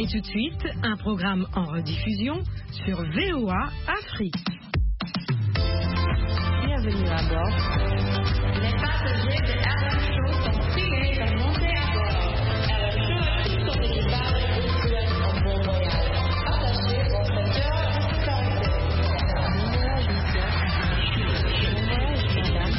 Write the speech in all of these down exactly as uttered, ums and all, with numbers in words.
Et tout de suite, un programme en rediffusion sur V O A Afrique. Bienvenue à bord. Les passagers de R M Show sont priés de monter à bord. R M Show a tout son équipage et vous souhaite un bon voyage. Attachez votre ceinture de sécurité. Bon voyage, monsieur. Bon voyage, madame.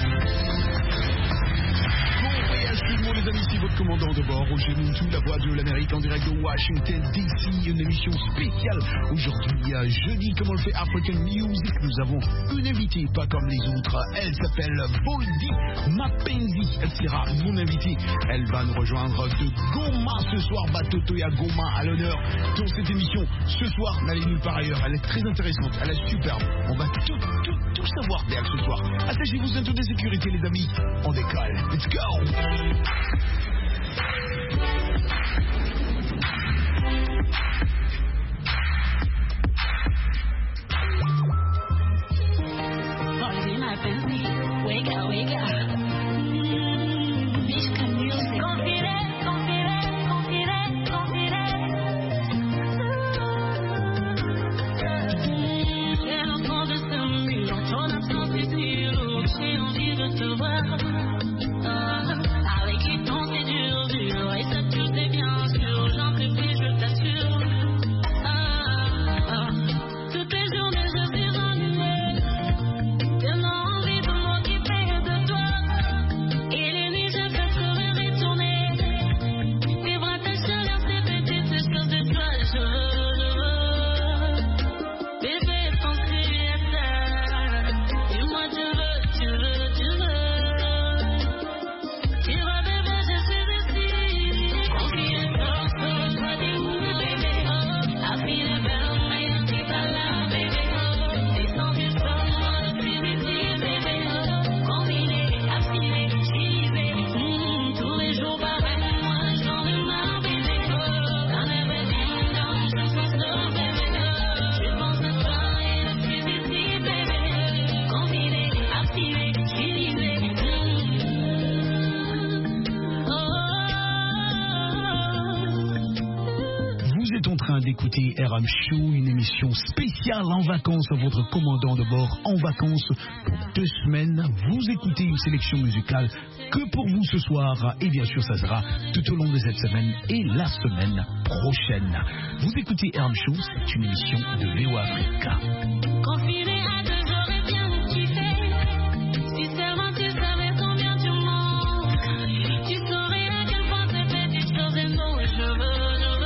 Bon voyage tout le monde, les amis, c'est votre commandant de bord, Roger Muntu, la voix de l'Amérique en direct de Washington D C, une émission spéciale. Aujourd'hui, jeudi, comme on le fait, African Music, nous avons une invitée, pas comme les autres. Elle s'appelle Voldy Mapenzi. Elle sera mon invitée. Elle va nous rejoindre de Goma ce soir. Batotoya Goma à l'honneur dans cette émission. Ce soir, n'allez nulle part ailleurs. Elle est très intéressante. Elle est superbe. On va tout, tout, tout savoir d'elle ce soir. Attachez-vous ceinture de sécurité, les amis. On décolle. Let's go! D'écouter R M Show, une émission spéciale en vacances, votre commandant de bord en vacances pour deux semaines. Vous écoutez une sélection musicale que pour vous ce soir, et bien sûr ça sera tout au long de cette semaine et la semaine prochaine. Vous écoutez R M Show, c'est une émission de V O A Africa. Confiné à deux, j'aurais bien kiffé. Si seulement tu savais combien tu manques, tu saurais à quel point ces petites choses et nos cheveux.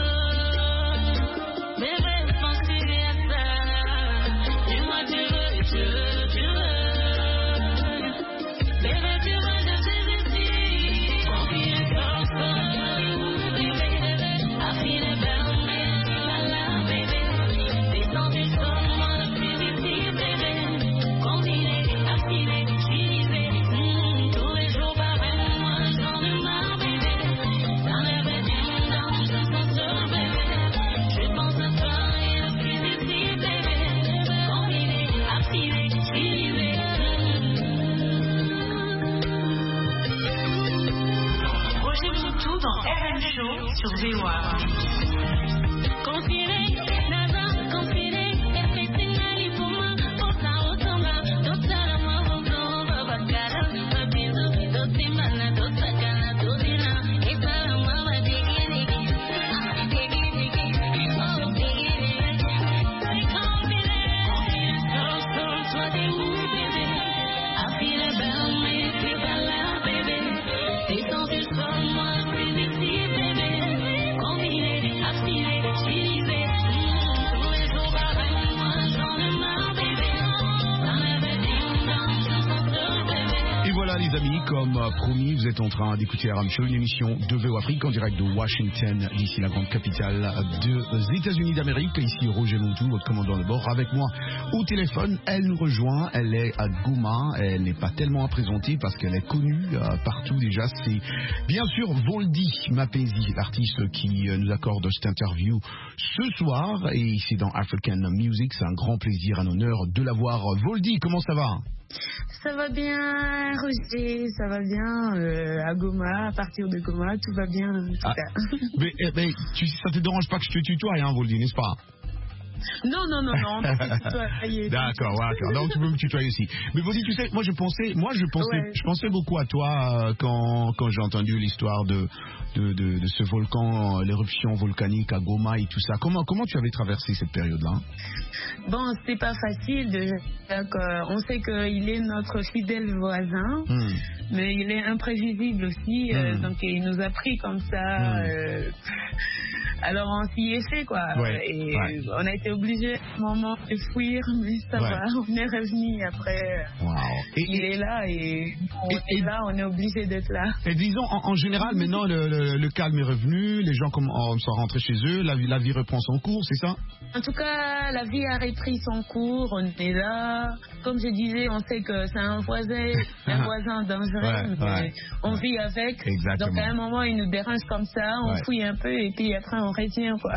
Sur V O A. Confiné, nada, confiné, everything I need for my otra otra, otra ma otra, bakara, babizo, doti mana, dota kana, dodina, esa mama digi digi, digi digi, oh digi digi, I confiné, so so so they move baby, I feel a bell, me feel a la baby, they don't do so much, baby, baby. Et voilà les amis, comme promis, vous êtes en train d'écouter R M Show, une émission de V O A Afrique en direct de Washington, d'ici la grande capitale des États-Unis d'Amérique. Ici Roger Muntu, votre commandant de bord, avec moi au téléphone. Elle nous rejoint, elle est à Goma, elle n'est pas tellement à présenter parce qu'elle est connue euh, partout déjà. C'est bien sûr Voldy Mapenzi, l'artiste qui euh, nous accorde cette interview ce soir, et c'est dans African Music. C'est un grand plaisir, un honneur de la voir. Voldy, comment ça va? Ça va bien, Roger, ça va bien. Euh, à Goma, à partir de Goma, tout va bien. En tout Ah, cas. mais mais tu, ça te dérange pas que je te tutoie, hein, Voldy, n'est-ce pas? Non, non, non, non, on peut se tutoyer. D'accord, ouais, d'accord. Donc tu peux me tutoyer aussi. Mais Voldy, tu sais, moi je pensais, moi je pensais, Ouais. je pensais beaucoup à toi euh, quand quand j'ai entendu l'histoire de de, de de ce volcan, euh, l'éruption volcanique à Goma et tout ça. Comment comment tu avais traversé cette période-là? Bon, c'est pas facile. De... Donc, euh, on sait qu'il est notre fidèle voisin, Hmm. mais il est imprévisible aussi. euh, Mm. donc, il nous a pris comme ça. Mm. euh, Alors, on s'y est fait, quoi. Ouais, Et ouais. on a été obligé à un moment de fuir, mais ça Ouais. va. On est revenu après. Wow. Et, Il et, est là et on Et- est et- là, on est obligé d'être là. et disons, en, en général, maintenant le, le, le calme est revenu, les gens comme, oh, sont rentrés chez eux, la, vie- la vie reprend son cours, c'est ça? En tout cas, la vie a repris son cours, on est là. Comme je disais, on sait que c'est un voisin, un voisin dangereux, Ouais, mais ouais, on ouais. vit avec. Exactement. Donc à un moment, il nous dérange comme ça, on Ouais. fouille un peu et puis après on retient, quoi.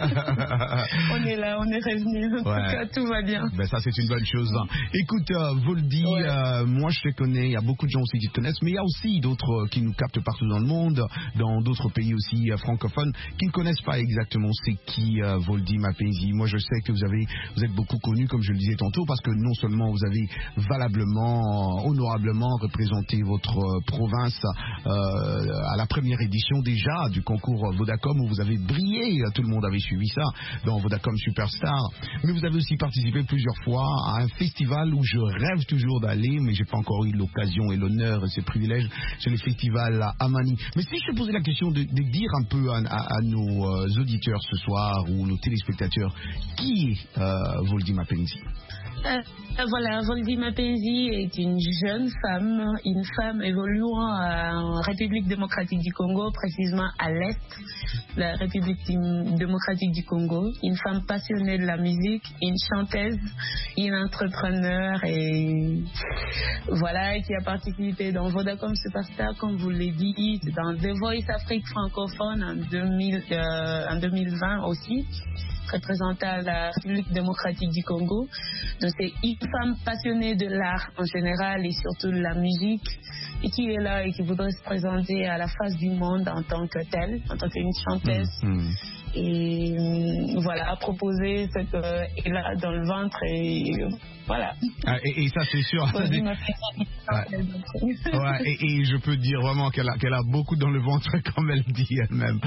On est là, on est revenu. En Ouais. tout cas, tout va bien. Ben ça c'est une bonne chose. hein. Écoute, euh, Voldy, Ouais. euh, moi je te connais, il y a beaucoup de gens aussi qui te connaissent, mais il y a aussi d'autres euh, qui nous captent partout dans le monde, dans d'autres pays aussi euh, francophones, qui ne connaissent pas exactement c'est qui euh, Voldy Mapenzi. Moi je sais que vous avez, vous êtes beaucoup connu, comme je le disais tantôt, parce que non seulement vous avez valablement, euh, honorablement représenté votre euh, province euh, à la première édition déjà du concours Vodacom où vous avez brillé, tout le monde avait suivi ça dans Vodacom Superstar, mais vous avez aussi participé plusieurs fois à un festival où je rêve toujours d'aller, mais j'ai pas encore eu l'occasion et l'honneur et ce privilège, c'est le festival à Amani. Mais si je te posais la question de, de dire un peu à, à- à nos euh, auditeurs ce soir ou nos téléspectateurs, qui est euh, Voldy Mapenzi? Euh, voilà, Voldy Mapenzi est une jeune femme, une femme évoluant en République démocratique du Congo, précisément à l'Est, la République dim- démocratique du Congo. Une femme passionnée de la musique, une chanteuse, une entrepreneur et voilà, qui a participé dans Vodacom Superstar, comme vous l'avez dit, dans The Voice Afrique francophone en, deux mille, euh, en deux mille vingt aussi, représentant la République démocratique du Congo. Donc c'est une femme passionnée de l'art en général et surtout de la musique et qui est là et qui voudrait se présenter à la face du monde en tant que telle, en tant qu'une chanteuse. Mmh. Et euh, voilà, à proposer ce qu'elle a dans le ventre et euh, voilà. Ah, et, et ça c'est sûr. Ça, Voldy c'est- Mapenzi. Ouais, et, et je peux te dire vraiment qu'elle a, qu'elle a beaucoup dans le ventre, comme elle dit elle-même.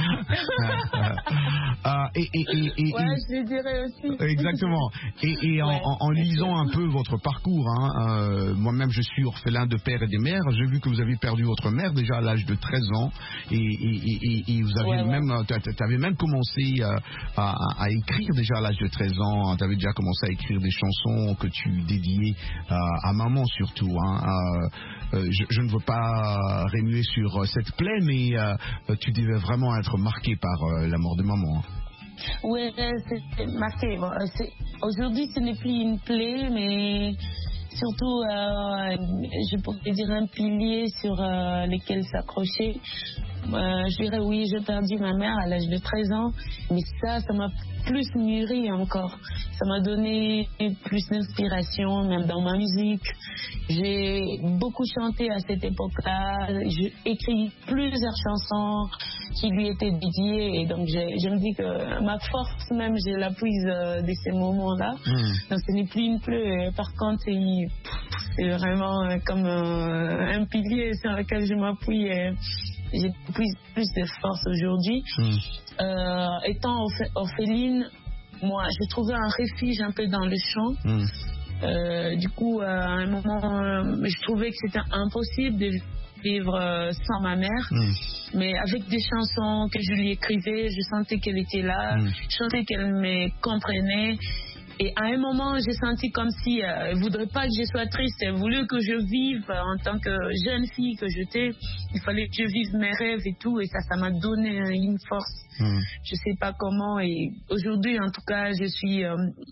Ah, et, et, et, et- Ouais, et- je le dirais aussi. Exactement. Et, et en, Ouais. en- en lisant un peu votre parcours, hein, euh, moi-même je suis orphelin de père et de mère. J'ai vu que vous avez perdu votre mère déjà à l'âge de treize ans, et, et, et, et- et vous avez Ouais, ouais. même, t'a- t'a- t'avais même commencé euh, à, à- à écrire déjà à l'âge de treize ans. Tu avais déjà commencé à écrire des chansons que tu dédiais euh, à maman surtout. Hein. Euh, euh, je, je ne veux pas remuer sur euh, cette plaie, mais euh, tu devais vraiment être marqué par euh, la mort de maman. Hein. Oui, c'est marqué. Bon, euh, c'est- Aujourd'hui, ce n'est plus une plaie, mais surtout, euh, je pourrais dire un pilier sur euh, lequel s'accrocher. Euh, je dirais oui, j'ai perdu ma mère à l'âge de treize ans, mais ça, ça m'a plus mûri encore. Ça m'a donné plus d'inspiration, même dans ma musique. J'ai beaucoup chanté à cette époque-là. J'ai écrit plusieurs chansons qui lui étaient dédiées. Et donc, je, je me dis que ma force même, je la puise euh, de ces moments-là. Mmh. Donc, ce n'est plus une pleure. Par contre, c'est c'est vraiment euh, comme euh, un pilier sur lequel je m'appuie. Et j'ai plus, plus de force aujourd'hui. Mmh. Euh, étant orph- orpheline, moi, j'ai trouvé un refuge un peu dans le chant. Mmh. Euh, du coup, euh, à un moment, euh, je trouvais que c'était impossible de vivre euh, sans ma mère. Mmh. Mais avec des chansons que je lui écrivais, je sentais qu'elle était là, Mm. je sentais qu'elle me comprenait. Et à un moment, j'ai senti comme si euh, elle ne voudrait pas que je sois triste. Elle voulait que je vive euh, en tant que jeune fille que j'étais. Il fallait que je vive mes rêves et tout. Et ça, ça m'a donné euh, une force. Mm. Je sais pas comment. Et aujourd'hui, en tout cas, je suis, euh,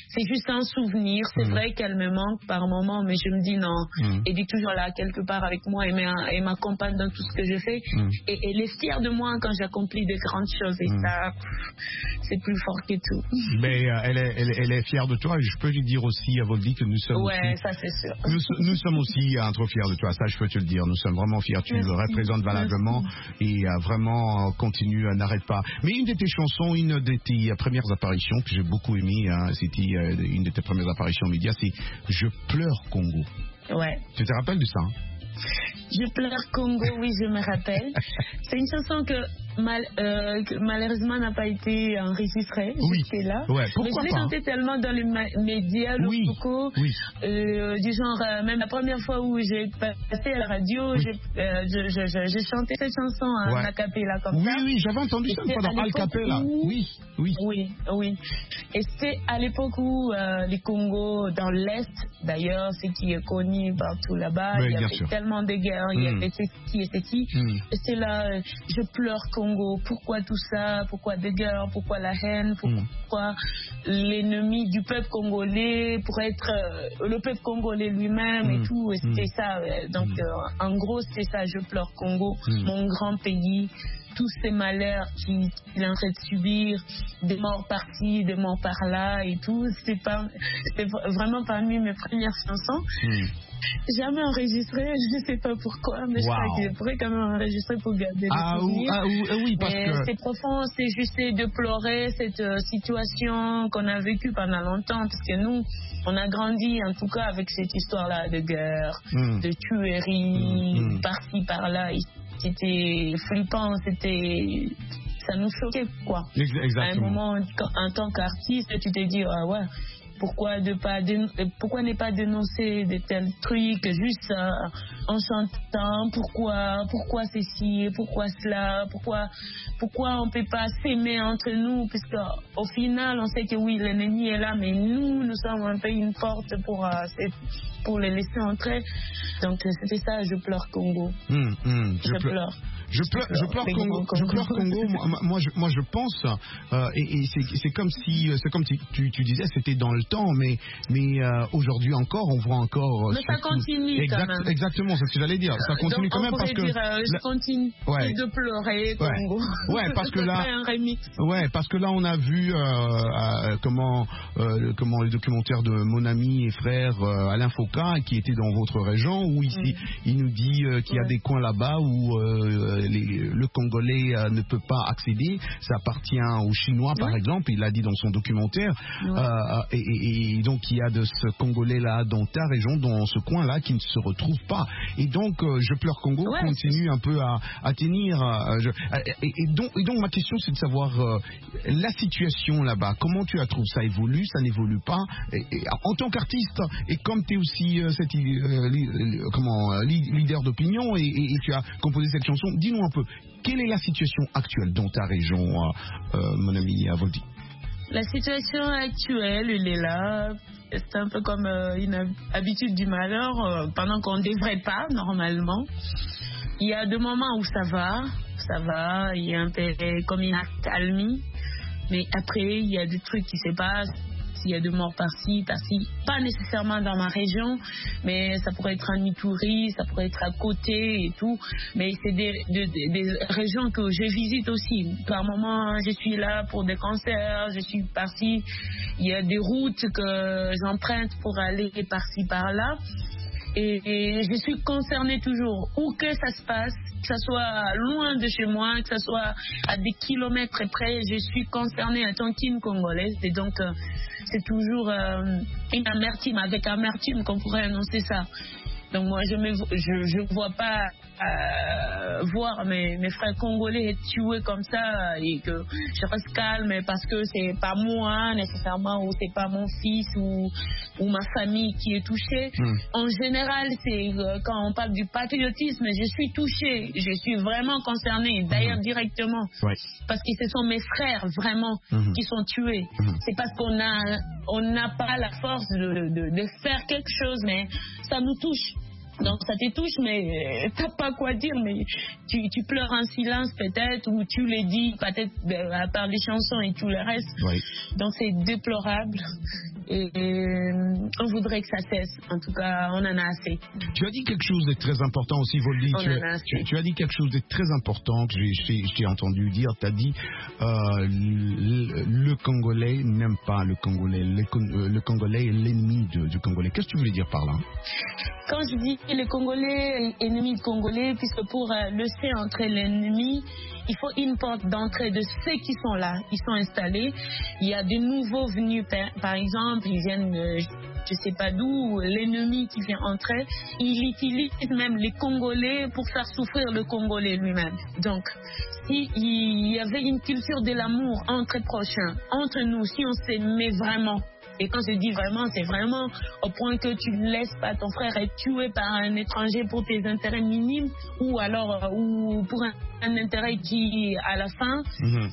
c'est juste un souvenir. C'est Mm. vrai qu'elle me manque par moment, mais je me dis non, Mm. elle est toujours là quelque part avec moi et m'a- et m'accompagne dans tout ce que je fais. Mm. Et et elle est fière de moi quand j'accomplis de grandes choses. Et Mm. ça, pff, c'est plus fort que tout. Mais euh, elle, est, elle, est- elle est fière de toi et je peux lui dire aussi à Voldy que nous sommes Ouais, aussi, ça c'est sûr. nous, so- nous sommes aussi euh, trop fiers de toi, ça je peux te le dire, nous sommes vraiment fiers, tu Merci. le représentes valablement et euh, vraiment euh, continue, euh, n'arrête pas. Mais une de tes chansons, une de tes euh, premières apparitions que j'ai beaucoup aimé, hein, c'était euh, une de tes premières apparitions aux médias, c'est Je pleure Congo. Ouais. Tu te rappelles de ça hein? Je pleure Congo, oui, je me rappelle. C'est une chanson que, mal, euh, que malheureusement n'a pas été enregistrée Oui. jusque-là. Ouais, Mais pourquoi je l'ai pas chantée tellement dans les ma- médias Oui, locaux, oui. euh, du genre, euh, même la première fois où j'ai passé à la radio, Oui. j'ai euh, je, je, je, j'ai chanté cette chanson en Ouais. a cappella comme Oui, ça. oui, j'avais entendu Et ça c'est pendant à Al l'époque Capella. où- Oui, oui. Oui, oui. Et c'est à l'époque où euh, les Congos, dans l'Est, d'ailleurs, c'est qui est connu partout là-bas, Oui, il y bien avait sûr. tellement de guerres, il y Mm. avait qui et c'est qui. Mm. Et c'est là, euh, je pleure Congo, pourquoi tout ça, pourquoi des guerres, pourquoi la haine, Mm. pourquoi l'ennemi du peuple congolais, pour être euh, le peuple congolais lui-même Mm. et tout. Et c'était Mm. ça. euh, Donc, Mm. euh, en gros, c'était ça, je pleure Congo, Mm. mon grand pays, tous ces malheurs qu'il qu'il est en train de subir, des morts par-ci, des morts par-là et tout. C'est pas, c'est v- vraiment parmi mes premières chansons. Mm. Jamais enregistré, je ne sais pas pourquoi, mais je Wow. crois que je pourrais quand même enregistrer pour garder Ah, le ou- souvenir. ah, ou- ah oui, parce Mais que... c'est profond, c'est juste de pleurer cette euh, situation qu'on a vécue pendant longtemps, parce que nous, on a grandi en tout cas avec cette histoire-là de guerre, Mm. de tuerie, Mm, mm. par-ci, par-là. Et c'était flippant, c'était... Ça nous choquait, quoi. Ex- À un Exactement. moment, quand- en tant qu'artiste, tu te dis, ah ouais, pourquoi de pas déno- euh, pourquoi ne pas dénoncer de tels trucs juste euh, en chantant, pourquoi pourquoi ceci, pourquoi cela, pourquoi pourquoi on peut pas s'aimer entre nous, puisque au final on sait que oui, l'ennemi est là, mais nous nous sommes un peu une porte pour euh, c'est- pour les laisser entrer. Donc euh, c'était ça, je pleure Congo. Mm, mm. Je, pleure. Je pleure, je pleure Congo, Congo. Congo. Je pleure Congo. Moi, moi, je, moi, je pense, euh, et, et c'est, c'est comme si, c'est comme si tu, tu disais, c'était dans le temps, mais, mais euh, aujourd'hui encore, on voit encore. euh, Mais ça surtout- continue Exact- quand même. Exactement, c'est ce que j'allais dire. Ça continue Donc, quand on même parce pourrait que. dire, euh, je la- continue Ouais. de pleurer, Ouais. Congo. Ouais, parce que Ça là- serait un remix. Ouais, parce que là on a vu euh, euh, comment euh, le- comment le documentaire de mon ami et frère euh, Alain Foucault qui était dans votre région où ici Mm. il nous dit euh, qu'il y a Ouais. des coins là-bas où euh, les- le Congolais euh, ne peut pas accéder, ça appartient aux Chinois par Ouais. exemple, il l'a dit dans son documentaire. Ouais. Euh, et, et- et donc il y a de ce Congolais là dans ta région, dans ce coin là qui ne se retrouve pas. Et donc euh, je pleure Congo Ouais, continue un peu à, à tenir. euh, je- et, et donc, et donc ma question c'est de savoir euh, la situation là-bas, comment tu la trouves, ça évolue, ça n'évolue pas, et, et en tant qu'artiste, et comme tu es aussi euh, cette, euh, li- li- comment, euh, li- leader d'opinion, et, et- et tu as composé cette chanson, dis-nous un peu, quelle est la situation actuelle dans ta région, euh, euh, mon ami Voldy? La situation actuelle, elle est là. C'est un peu comme euh, une hab- habitude du malheur, euh, pendant qu'on ne devrait pas, normalement. Il y a des moments où ça va, ça va, il y a un peu comme une accalmie. Mais après, il y a des trucs qui se passent. Il y a des morts par-ci, par-ci. Pas nécessairement dans ma région, mais ça pourrait être en Ituri, ça pourrait être à côté et tout. Mais c'est des, des, des- des régions que je visite aussi. Par moment, je suis là pour des concerts, je suis par-ci. Il y a des routes que j'emprunte pour aller par-ci, par-là. Et, et je suis concernée toujours. Où que ça se passe, que ça soit loin de chez moi, que ça soit à des kilomètres près, je suis concernée en tant qu'une Congolaise. Et donc, euh, c'est toujours euh, une amertume, avec amertume qu'on pourrait annoncer ça. Donc moi, je ne je, je vois pas euh, voir mes, mes frères congolais être tués comme ça et que je reste calme parce que c'est pas moi nécessairement ou c'est pas mon fils ou, ou ma famille qui est touchée. Mm. En général, c'est euh, quand on parle du patriotisme, je suis touchée, je suis vraiment concernée, d'ailleurs Mm. directement, Ouais. parce que ce sont mes frères vraiment Mhm. qui sont tués. Mhm. C'est parce qu'on a on n'a pas la force de, de, de faire quelque chose, mais ça nous touche. Donc ça te touche, mais euh, t'as pas quoi dire, mais tu, tu pleures en silence peut-être, ou tu le dis peut-être euh, à part les chansons et tout le reste. Ouais. Donc c'est déplorable. et, et on voudrait que ça cesse. En tout cas, on en a assez. Tu as dit quelque chose de très important aussi, Voldy. On Tu, en a assez. tu, tu as dit quelque chose de très important que j'ai- j'ai- je t'ai entendu dire. Tu as dit euh, le, le Congolais n'aime pas le Congolais. Le, Con- euh, le Congolais est l'ennemi de- du Congolais. Qu'est-ce que tu voulais dire par là? Quand je dis les Congolais, ennemis de Congolais, puisque pour euh, le C entrer l'ennemi, il faut une porte d'entrée de ceux qui sont là, ils sont installés. Il y a des nouveaux venus, par, par exemple, ils viennent, euh, je ne sais pas d'où, l'ennemi qui vient entrer, il utilise même les Congolais pour faire souffrir le Congolais lui-même. Donc, s'il y avait une culture de l'amour entre prochains, entre nous, si on s'aimait vraiment, et quand je dis vraiment, c'est vraiment au point que tu ne laisses pas ton frère être tué par un étranger pour tes intérêts minimes, ou alors euh, ou pour un, un intérêt qui, à la fin, Mhm.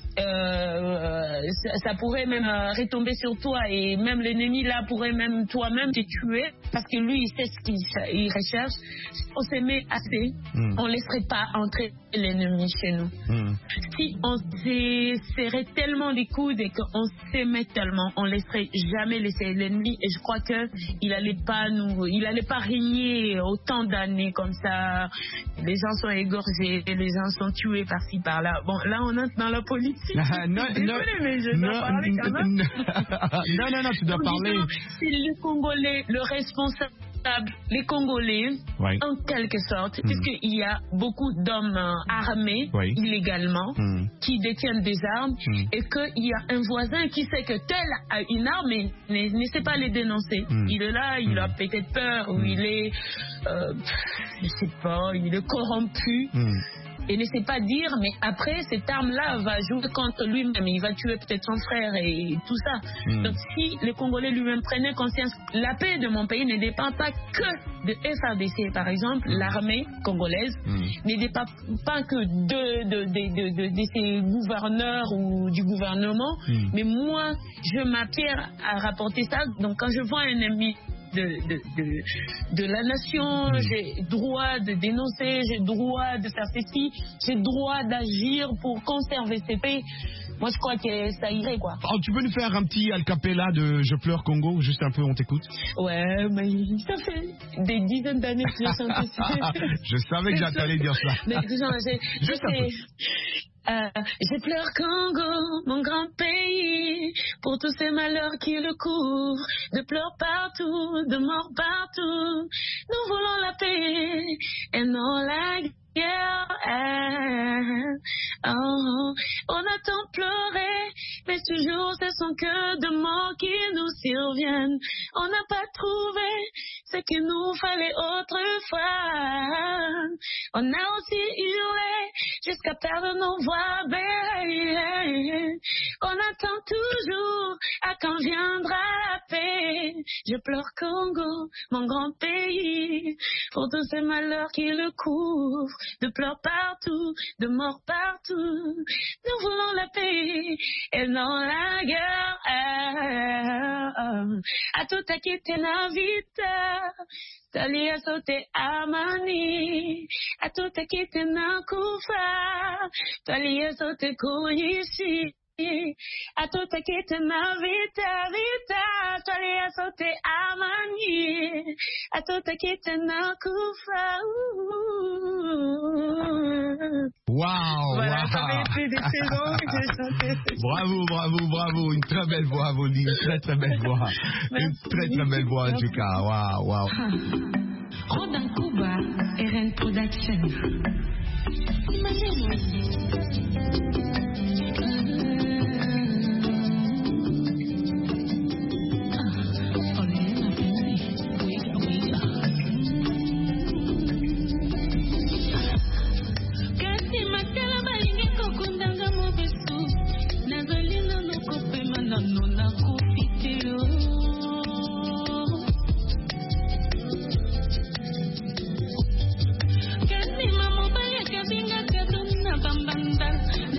euh, ça, ça pourrait même euh, retomber sur toi, et même l'ennemi là pourrait même toi-même te tuer, parce que lui il sait ce qu'il ch- il recherche. On s'aimait assez, Mhm. on ne laisserait pas entrer l'ennemi chez nous. Mhm. Si on s'est serré tellement les coudes et qu'on s'aimait tellement, on laisserait jamais laisser l'ennemi. Et je crois que il allait pas nous, il allait pas régner autant d'années comme ça. Les gens sont égorgés, les gens sont tués par-ci par-là. Bon, là on entre dans la politique. Ah, non, Désolée, non, mais je dois non, parler quand même. non, non, non, tu dois En parler. disant, c'est le Congolais, le responsable, les Congolais, Oui. en quelque sorte, puisqu'il y a beaucoup d'hommes euh, armés Oui. illégalement Mhm. qui détiennent des armes, Mm. et qu'il y a un voisin qui sait que tel a une arme et ne, ne sait pas les dénoncer. Mm. Il est là, il Mm. a peut-être peur, ou Mm. il est, euh, pff, je sais pas, il est corrompu. Mhm. Et ne sait pas dire, mais après, cette arme-là va jouer contre lui-même. Il va tuer peut-être son frère et tout ça. Mm. Donc, si les Congolais lui-même prenaient conscience, la paix de mon pays ne dépend pas que de F A R D C, par exemple, l'armée congolaise, Mm. ne dépend pas que de, de, de, de, de, de ses gouverneurs ou du gouvernement. Mm. Mais moi, je m'appière à rapporter ça. Donc, quand je vois un ennemi de, de, de, de la nation, Mm. j'ai droit de dénoncer, j'ai droit de faire ceci, j'ai droit d'agir pour conserver ces paix. Moi, je crois que ça irait, quoi. Oh, tu peux nous faire un petit a cappella de Je pleure Congo, juste un peu, on t'écoute. Ouais, mais ça fait des dizaines d'années que je chante ça. Je savais que j'allais dire ça. Mais disons, j'ai, Juste un peu. Euh, je pleure Congo, mon grand pays, pour tous ces malheurs qui le couvrent, de pleurs partout, de morts partout. Nous voulons la paix et non la guerre. Oh, on a tant pleuré, mais toujours ce sont que de morts qui nous surviennent. On n'a pas trouvé ce qu'il nous fallait autrefois. On a aussi hurlé jusqu'à perdre nos voix. On attend toujours à quand viendra la paix. Je pleure Congo, mon grand pays, pour tous ces malheurs qui le couvrent, de pleurs partout, de morts partout. Nous voulons la paix et non la guerre. À tout à quitter la vita, tali a sauté amani. À tout à quitter na kufa, tali a sauté kuishi. À tout à quitter na vita, vita, tali a sauté amani. À tout à quitter na kufa. Waouh, Voilà, wow. ça fait plus de saisons que j'ai chanté. Bravo, bravo, bravo. Une très belle voix, Voldy. Une très, très belle voix. Une très, très belle voix, en tout cas. Waouh, waouh. Rodan Kuba, R N Production. Kasi makala balingi kokundanga mobesu nazali nano kopema nano nakofi te yo. Kasi mamobali akabingaka dona bambanda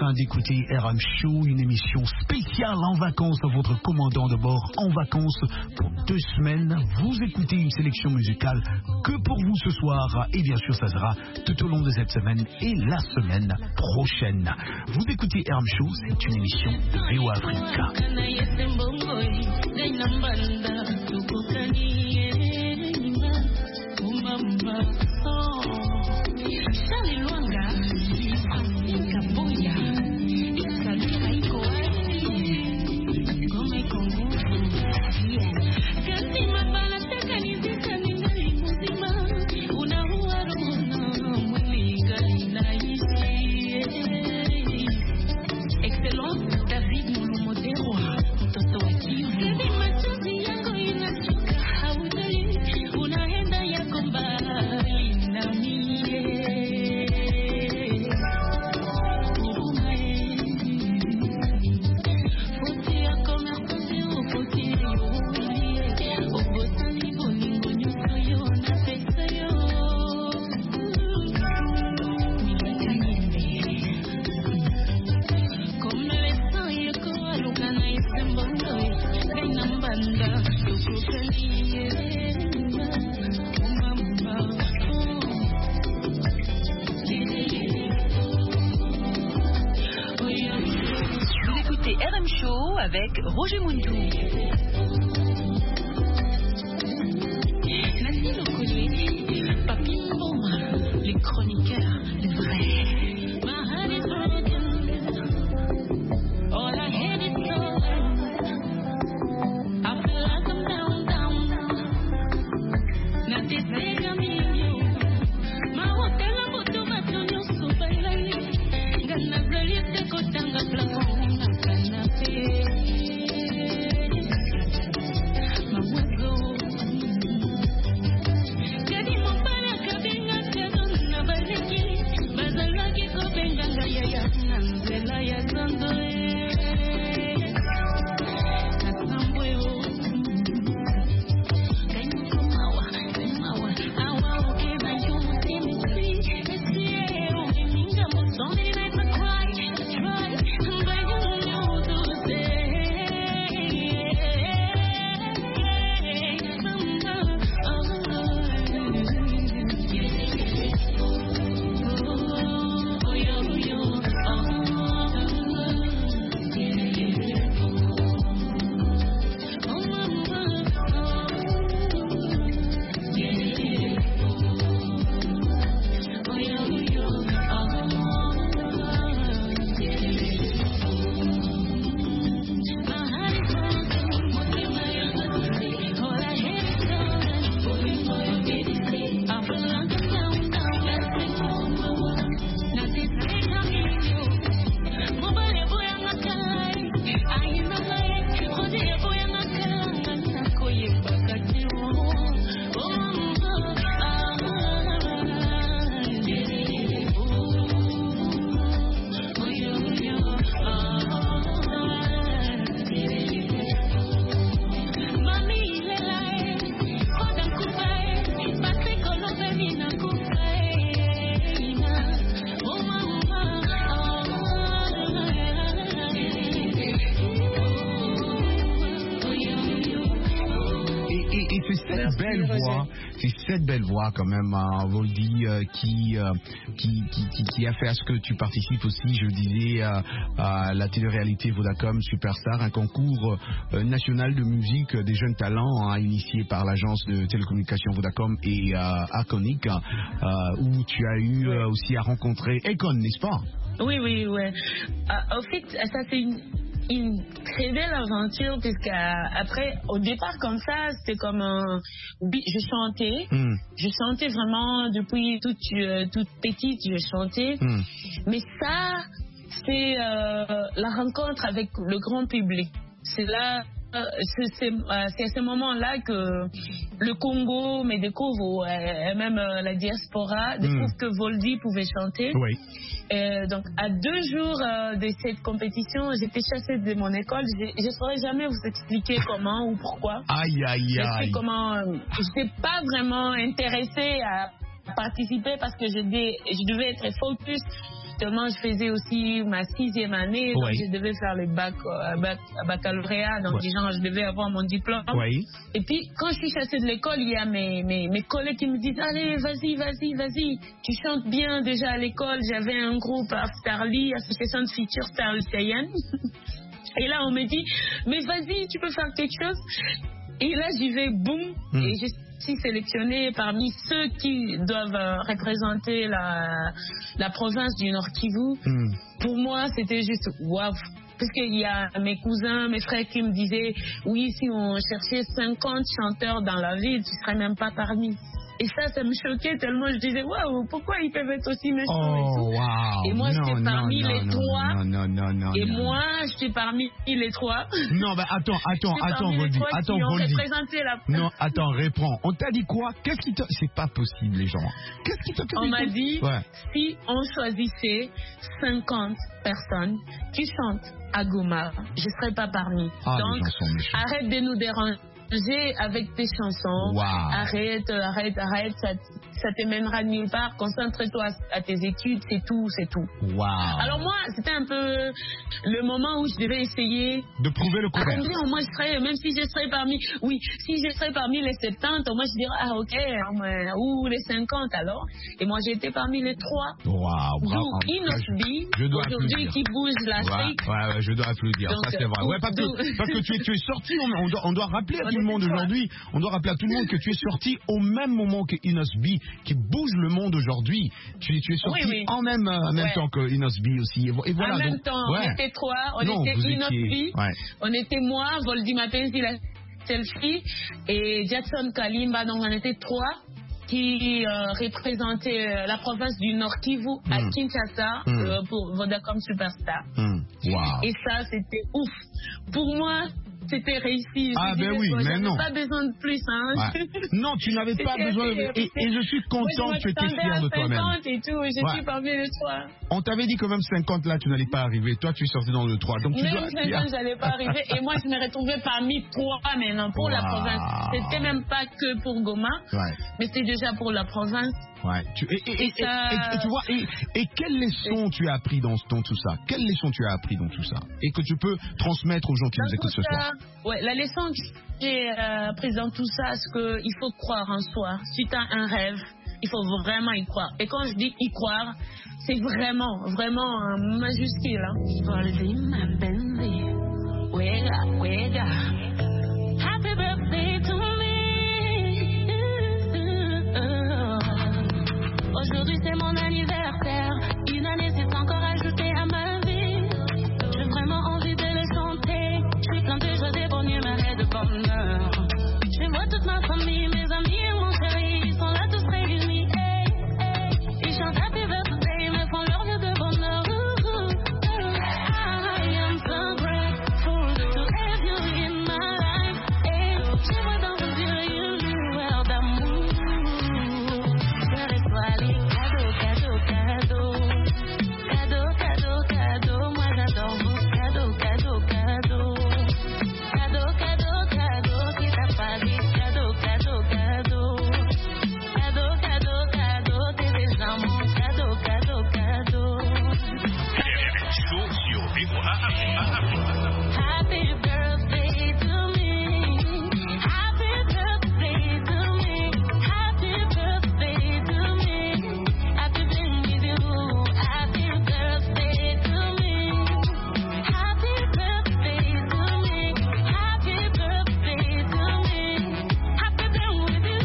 train d'écouter R M Show, une émission spéciale en vacances. Votre commandant de bord en vacances pour deux semaines. Vous écoutez une sélection musicale que pour vous ce soir. Et bien sûr, ça sera tout au long de cette semaine et la semaine prochaine. Vous écoutez R M Show, c'est une émission de V O A Africa. Avec Roger Muntou. Nadine Okoye, Papi Mboma, les chroniqueurs, les vrais. My heart is broken. All I hear is stolen. I feel like I'm down, down, down. Now this ain't a million. My hotel a photo back on your super light. Gonna really take a tanga plafond. Cette belle voix quand même, hein, Voldy, euh, qui, euh, qui, qui, qui, qui a fait à ce que tu participes aussi, je disais, euh, à la télé-réalité Vodacom Superstar, un concours euh, national de musique des jeunes talents, hein, initié par l'agence de télécommunications Vodacom et euh, Arconic, euh, où tu as eu euh, aussi à rencontrer Akon, n'est-ce pas? Oui, oui, oui. Euh, en fait, ça c'est une... une très belle aventure, puisque après, au départ comme ça, c'était comme un... Oui, je chantais, mm. je chantais vraiment depuis toute, euh, toute petite, je chantais, mm. mais ça, c'est euh, la rencontre avec le grand public. C'est là, euh, c'est à ce moment-là que le Congo me découvre, et même euh, la diaspora découvre mm. que Voldy pouvait chanter. Oui. Euh, donc à deux jours euh, de cette compétition, j'étais chassée de mon école. Je ne saurais jamais vous expliquer comment ou pourquoi. Aïe aïe aïe. Comment euh, je n'étais pas vraiment intéressée à participer parce que je, dé, je devais être focus justement, je faisais aussi ma sixième année, donc Oui. je devais faire le bac, euh, bac baccalauréat, donc Ouais. disons, je devais avoir mon diplôme. Oui. Et puis, quand je suis chassée de l'école, il y a mes, mes, mes collègues qui me disent, allez, vas-y, vas-y, vas-y, tu chantes bien déjà à l'école. J'avais un groupe Aftarly, Association de Future Star Lycéenne. Et là, on me dit, mais vas-y, tu peux faire quelque chose. Et là, j'y vais, boum, Mm. et je suis sélectionnée parmi ceux qui doivent euh, représenter la, la province du Nord Kivu. Mm. Pour moi, c'était juste waouh. Parce qu'il y a mes cousins, mes frères qui me disaient, oui, si on cherchait cinquante chanteurs dans la ville, tu serais même pas parmi. Et ça, ça me choquait tellement je disais, waouh, pourquoi ils peuvent être aussi méchants et Oh, tout. wow. Et moi, non, j'étais parmi non, les non, trois. Non, non, non, non. Et non. moi, j'étais parmi les trois. Non, bah attends, attends, J'étais attends, parmi les Voldy. trois Attends, qui ont Voldy. représenté la... Non, attends, réponds. On t'a dit quoi? Qu'est-ce qui t'a. C'est pas possible, les gens. Qu'est-ce qui t'a On m'a dit, Ouais. si on choisissait cinquante personnes qui chantent à Goma, je ne serais pas parmi. Ah, les Donc, gens sont méchants. arrête de nous déranger avec tes chansons. Wow. Arrête, arrête, arrête. Ça, ça te mènera nulle part. Concentre-toi à, à tes études, c'est tout, c'est tout. Wow. Alors moi, c'était un peu le moment où je devais essayer. De prouver le Ah, contraire. au moins, je serais, même si je serais parmi, oui, si je serais parmi les soixante-dix, au moins je dirais, ah ok, euh, ou les cinquante alors. Et moi, j'ai été parmi les trois. Waouh, D'où bravo. Inosbi, Je dois aujourd'hui, applaudir. qui bouge l'Afrique. Ouais, ouais, ouais, je dois applaudir. Donc, ça, c'est vrai. Ouais, parce que, d'où- parce que tu es, tu es sorti, on, on doit, on doit rappeler à On tout le était monde trois. aujourd'hui, on doit rappeler à tout le monde que tu es sorti au même moment que Inosbi, qui bouge le monde aujourd'hui. Tu, tu es sorti Oui, oui. en même, euh, en même Ouais. temps que Inosbi aussi. Et, vo- et voilà. en même donc, temps, ouais. on était trois, on Non, était vous étiez- Inosbi, ouais. on était moi, Voldy Mapenzi, la selfie, et Jackson Kalimba, donc on était trois qui euh, représentaient euh, la province du Nord Kivu à Mm. Kinshasa Mm. euh, pour Vodacom Superstar. Hum, Waouh. Et ça, c'était ouf. Pour moi, c'était réussi. Je Ah, disais, ben oui, bon, mais j'avais non. pas besoin de plus. Hein. Ouais. Non, tu n'avais pas C'était besoin de... assez- Et, et je suis content Moi, que tu étais je m'attendais fier de à toi-même. cinquante et tout, je Ouais. suis parmi les trois. On t'avait dit que même cinquante là, tu n'allais pas arriver. Toi, tu es sorti dans le trois. Donc, tu Même dois... cinquante, j'allais pas arriver. Et moi, je me retrouvais parmi trois maintenant pour la Wow. province. C'était même pas que pour Goma, Ouais. mais c'était déjà pour la province. Ouais. Tu, et, et, et, Et ça- et- et- et tu vois, et, et quelles leçons tu as appris dans, dans tout ça? Quelles leçons tu as appris dans tout ça? Et que tu peux transmettre aux gens qui Dans nous écoutent tout ce ça, soir? ouais, la leçon que j'ai euh, apprise dans tout ça, c'est qu'il faut croire en soi. Si tu as un rêve, il faut vraiment y croire. Et quand je dis y croire, c'est vraiment, vraiment un majuscule. Hein. Voldy Mapenzi, wega, wega. Happy birthday to me. Aujourd'hui c'est mon anniversaire. Une année s'est encore ajoutée à ma vie. J'ai vraiment envie de le chanter. Je suis plein de joie, de bonheur et de bonheur. Je vois toute ma famille, mes amis et mon chéri. Ils sont là tous réunis. Hey, hey. Ils chantent Happy Birthday, me font leur vœu de bonheur. Ooh, ooh. I am so grateful to have you in my life. Hey, je vois dans vos yeux une lueur d'amour. Cœur étoilé, cadeau, cadeau, cadeau. Cadeau, cadeau, cadeau. Moi j'adore vos cadeaux, cadeaux, cadeaux. Cadeau, cadeau, cadeau. Qui t'a pas dit cadeau, cadeau, cadeau. Cadeau, cadeau, cadeau. T'es déjà mon cadeau, cadeau, cadeau. Chaud sur V O A Afrique. Happy birthday to me. Happy birthday to me. Happy birthday to me. Happy birthday to you. Happy birthday to me. Happy birthday to me. Happy birthday to me. Happy birthday with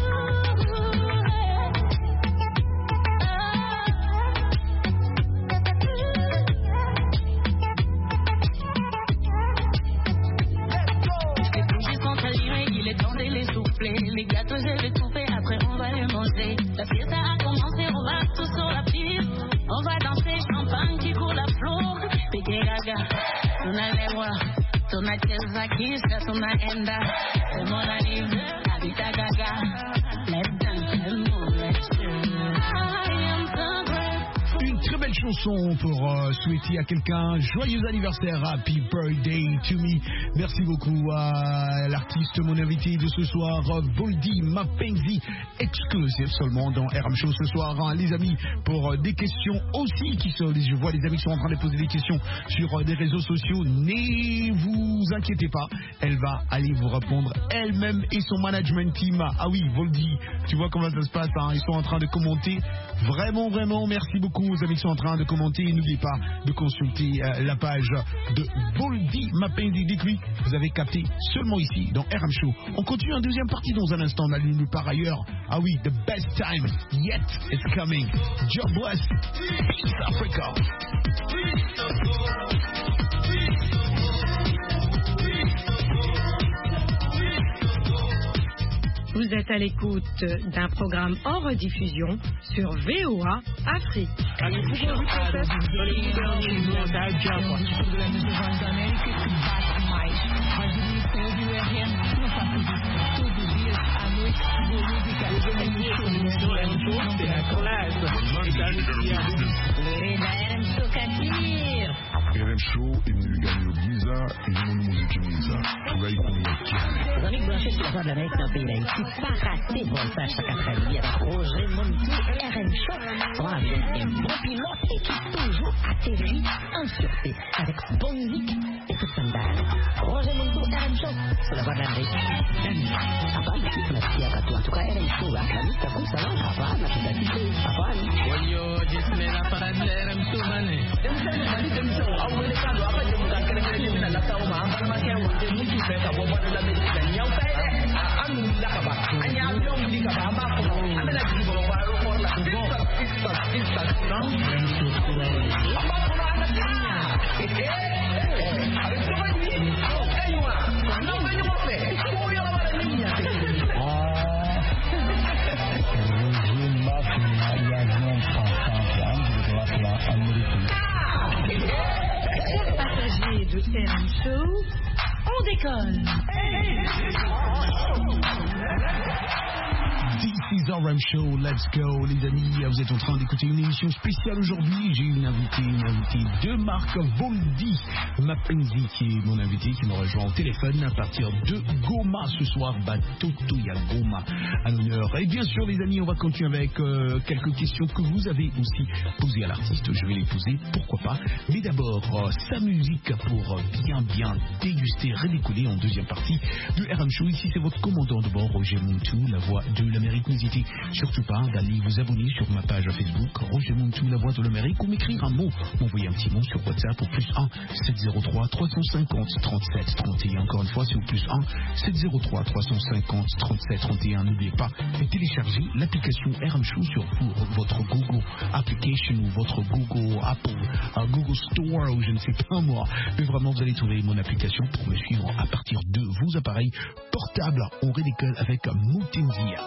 Les bougies sont allumées, il est temps de les souffler. Les gâteaux, je vais couper, après on va les manger. La fiesta a commencé, on va tous sur la piste. On va danser, champagne qui coule la flot. Piqué gaga, tunalewa, tunacheza kisha tunaenda. C'est mon anniversaire, habita gaga. Let's dance and move, let's chill. I am so grateful. Une très belle chose chanson pour euh, souhaiter à quelqu'un joyeux anniversaire, happy birthday to me. Merci beaucoup à l'artiste, mon invité de ce soir, Voldy Mapenzi, exclusive seulement dans R M Show ce soir, hein, les amis, pour euh, des questions aussi qui sont, je vois les amis qui sont en train de poser des questions sur euh, des réseaux sociaux. Ne vous inquiétez pas, elle va aller vous répondre elle-même et son management team. Ah oui, Voldy, tu vois comment ça se passe, hein, ils sont en train de commenter. Vraiment, vraiment, merci beaucoup aux amis qui sont en train de commenter. Et n'oubliez pas de consulter euh, la page de Voldy Mapenzi. Dites-lui, vous avez capté seulement ici dans R M Show. On continue en deuxième partie dans un instant. On a l'une par ailleurs. Ah oui, the best time yet is coming. God bless East Africa. Vous êtes à l'écoute d'un programme en rediffusion sur V O A Afrique. R M Show imeliganyo giza elimu muziki mwiza turayikumbukia. Les amis branchés sur la voie de l'Amérique dans le pays d'Haïti, pas rater Voltage chaque après-midi avec Roger Montou et R M Show. On a un bon pilote et qui toujours atterrit en sûreté avec bonne musique et tout standard. Roger Montou, R M Show sur la voie de l'Amérique. Apa, nasikia katu en tout cas R M Show la lista comme ça, apa, nasikia katu, apa. Wayo, jisme la parade de R M Show bane. Passagers de R M Show, on décolle. This is R M Show, let's go les amis, vous êtes en train d'écouter une émission spéciale aujourd'hui. J'ai une invitée, une invitée de marque, Voldy Mapenzi, qui est mon invité, qui me rejoint au téléphone à partir de Goma ce soir. Batoto ya Goma à l'honneur. Et bien sûr les amis, on va continuer avec euh, quelques questions que vous avez aussi posées à l'artiste. Je vais les poser, pourquoi pas. Mais d'abord, euh, sa musique pour euh, bien bien déguster, redécoller en deuxième partie de R M Show. Ici c'est votre commandant de bord, Roger Montou, la voix de l'Amérique. N'hésitez surtout pas d'aller vous abonner sur ma page Facebook, Roger Montou, la voix de l'Amérique, ou m'écrire un mot, m'envoyer un petit mot sur WhatsApp au plus un sept zéro trois trois cent cinquante trente-sept trente et un. Encore une fois, c'est au plus un sept zéro trois trois cent cinquante trente-sept trente et un. N'oubliez pas de télécharger l'application R M Show sur votre Google Application ou votre Google Apple, uh, Google Store ou je ne sais pas moi. Mais vraiment, vous allez trouver mon application pour me suivre à partir de vos appareils portables. On redécolle avec Mutenzia.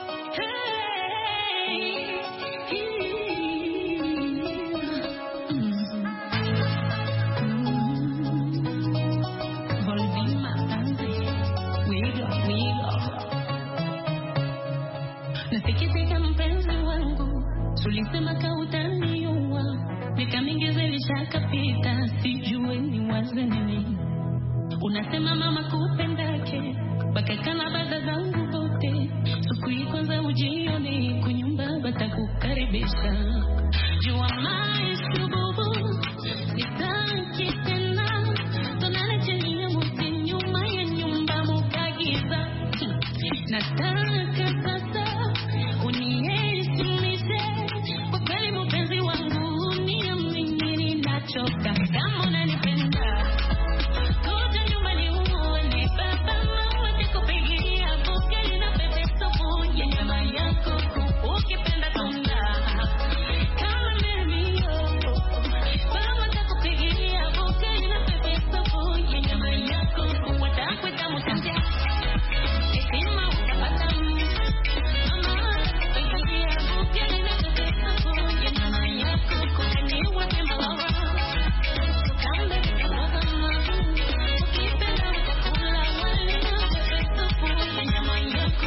Ulisema kautaniua, miaka mingi zilishakapita, sijue ni waze nini. Unasema mama kupendake, bakakana bada zangu zote. Siku hii kwanza ujione, kunyumba batakukaribisha. Jua maisha bubu, nitaki tena. Tonale chini ya muti nyuma ya nyumba mukagiza. Nataka sasa, uniesimishe. Kwa kweli mpenzi wangu, niamini ninachoka. Kama unanipenda, kuja nyumbani uone baba mama nikupigia bukeli na pepe supu ya nyama yako. Ukipenda tunda kama mimi baba nikupigia bukeli na pepe supu ya nyama yako. Watakwenda mtambia esima utapata mama nikupigia bukeli na pepe supu ya nyama yako. Kwenye wapemba lawa tukande kutoka mama. Ukipenda utakula wali na pepe supu ya nyama yako.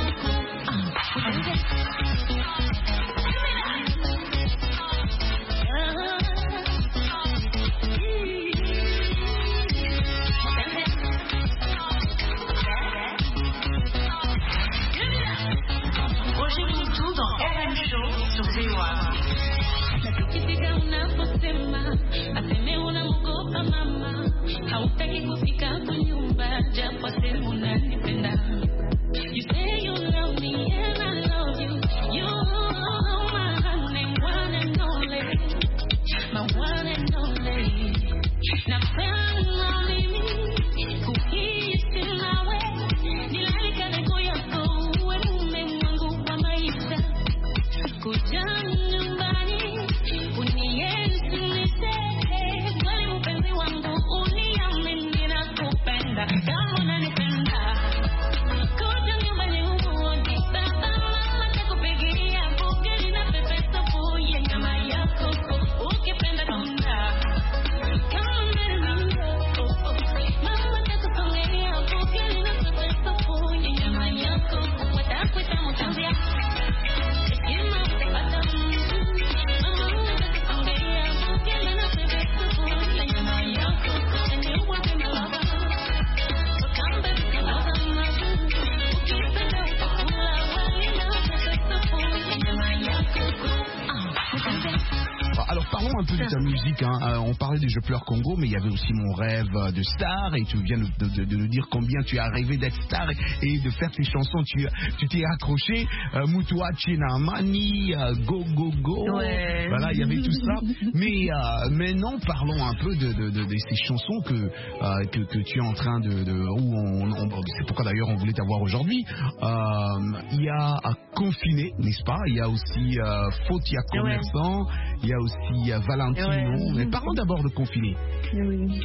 parlons un peu de ta musique. Hein. Euh, on parlait de Je pleure Congo, mais il y avait aussi Mon rêve de star. Et tu viens de, de, de nous dire combien tu as rêvé d'être star et, et de faire tes chansons. Tu, tu t'es accroché. Euh, Mutua Chinamani, euh, Go Go Go. Ouais. Voilà, il y avait tout ça. Mais euh, maintenant, parlons un peu de, de, de, de ces chansons que, euh, que, que tu es en train de... de où on, on, c'est pourquoi d'ailleurs on voulait t'avoir aujourd'hui. Euh, il y a à Confiné, n'est-ce pas? Il y a aussi euh, Fautia Commerçant. Ouais. Il y a aussi euh, Valentino. Ouais. Mais parlons d'abord de Confiné. Oui.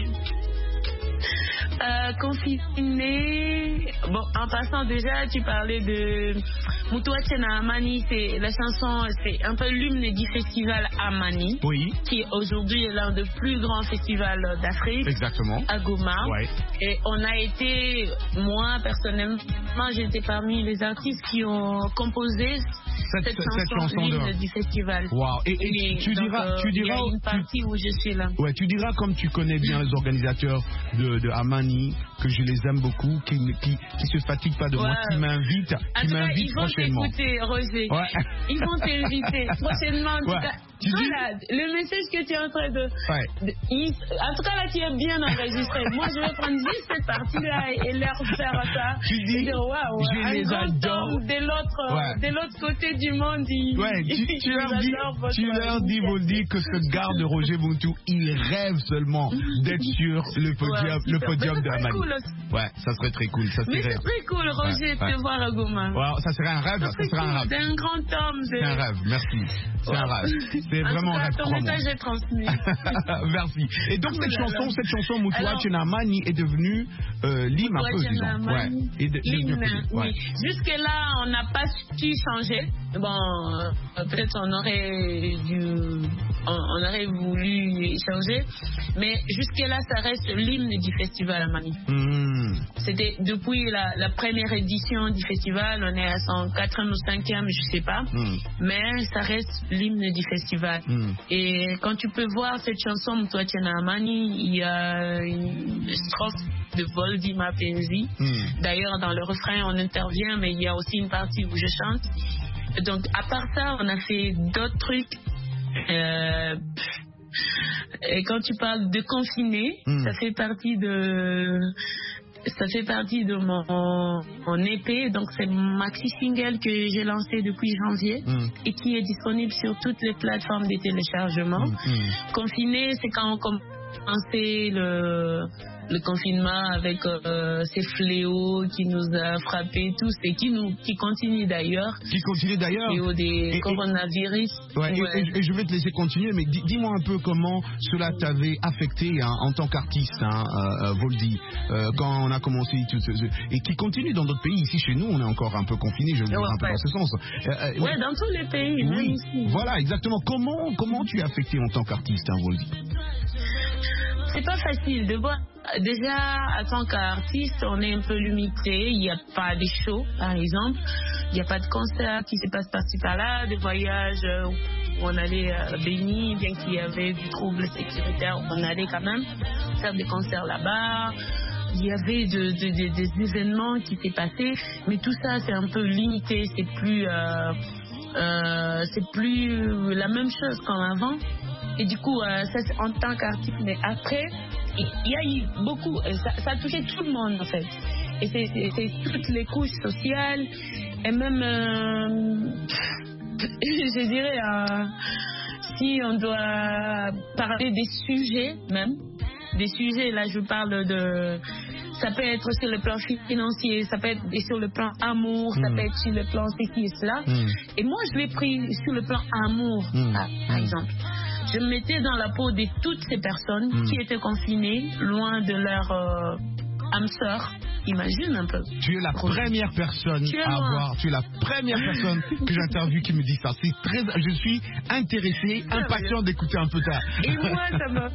Euh, confiné. Bon, en passant déjà, tu parlais de Mutua Chenamani, c'est la chanson, c'est un peu l'hymne du festival Amani, oui, qui aujourd'hui est l'un des plus grands festivals d'Afrique. Exactement. À Goma. Ouais. Et on a été, moi personnellement, j'étais parmi les artistes qui ont composé cette, cette chanson, cette chanson l'hymne de... du festival. Wow. Et, et, et tu donc, diras, tu diras, il y a une partie tu... où je suis là. Ouais, tu diras comme tu connais bien les organisateurs de, de Amani, que je les aime beaucoup, qui qui, qui se fatiguent pas de ouais. moi, qui m'invitent, qui m'invitent prochainement. Écoutez, Roger. Ouais. Ils vont t'inviter prochainement. En ouais. tout cas, tu voilà, dis... le message que tu es en train de, ouais. de il... en tout cas là, tu es bien enregistré. Moi, je vais prendre juste cette partie-là et leur faire ça. Tu dis, et dire, waouh, je un les grand adore. homme de l'autre, ouais. de l'autre côté du monde. Il... Ouais, tu, tu leur dis, tu leur dis, Voldy, que ce gars de Roger Muntu, il rêve seulement d'être sur le podium, ouais, le podium de Amani. Cool. Ouais, ça serait très cool. Ça mais serait... c'est très cool, Roger, ouais, de ouais. te voir à Goma. Ouais, ça serait un rêve. Ça, ça serait cool. un rêve. C'est un grand homme. C'est un rêve, merci. C'est ouais. un rêve. C'est vraiment un rêve. Ton message est transmis. Merci. Et donc, cette oh chanson, cette chanson Mutua Chenamani est devenue euh, l'hymne un peu, disons. Ouais. L'hymne, oui. Jusque-là, on n'a pas su changer. Bon, euh, peut-être on aurait dû, on, on aurait voulu changer, mais jusque-là, ça reste l'hymne du festival Amani. Mmh. C'était depuis la, la première édition du festival, on est à son quatrième ou cinquième, je sais pas, mmh. mais ça reste l'hymne du festival. Mmh. Et quand tu peux voir cette chanson Mutua Chenamani, il y a une strophe de Voldy Mapenzi. Mmh. D'ailleurs, dans le refrain, on intervient, mais il y a aussi une partie où je chante. Donc, à part ça, on a fait d'autres trucs. Euh, et quand tu parles de confiné, mmh. ça fait partie de, ça fait partie de mon, mon E P. Donc, c'est mon maxi single que j'ai lancé depuis janvier mmh. et qui est disponible sur toutes les plateformes de téléchargement. Mmh. Confiné, c'est quand on commençait le le confinement avec euh, ces fléaux qui nous a frappés tous et qui nous qui continue d'ailleurs. Qui continue d'ailleurs. Fléaux des et, coronavirus. Et, ouais, ouais. Et, et je vais te laisser continuer, mais dis, dis-moi un peu comment cela t'avait affecté hein, en tant qu'artiste, hein, euh, Voldy, euh, quand on a commencé tout ce, et qui continue dans d'autres pays. Ici chez nous, on est encore un peu confinés, je veux dire ouais, un peu ouais. dans ce sens. Euh, euh, ouais, dans tous les pays. Oui, même ici. Voilà, exactement. Comment comment tu es affecté en tant qu'artiste, hein, Voldy? C'est pas facile de voir. Déjà, en tant qu'artiste, on est un peu limité. Il n'y a pas de shows, par exemple. Il n'y a pas de concerts qui se passent par-ci par-là, de voyages où on allait à Béni, bien qu'il y avait du trouble sécuritaire, on allait quand même faire des concerts là-bas. Il y avait de, de, de, des événements qui s'est passés, mais tout ça, c'est un peu limité. C'est plus, euh, euh, c'est plus la même chose qu'avant. Et du coup, euh, ça c'est en tant qu'artiste, mais après, il y a eu beaucoup, ça, ça a touché tout le monde en fait. Et c'est, c'est, c'est toutes les couches sociales, et même, euh, je dirais, euh, si on doit parler des sujets même, des sujets, là je parle de... Ça peut être sur le plan financier, ça peut être sur le plan amour, mmh. ça peut être sur le plan ceci et cela. Mmh. Et moi, je l'ai pris sur le plan amour, mmh. par, par exemple. Je me mettais dans la peau de toutes ces personnes mmh. qui étaient confinées, loin de leur euh, âme sœur. Imagine un peu. Tu es la première personne à avoir, tu es la première personne que j'interviewe qui me dit ça. C'est très, je suis intéressé, impatient d'écouter un peu ta. Et moi, ça me...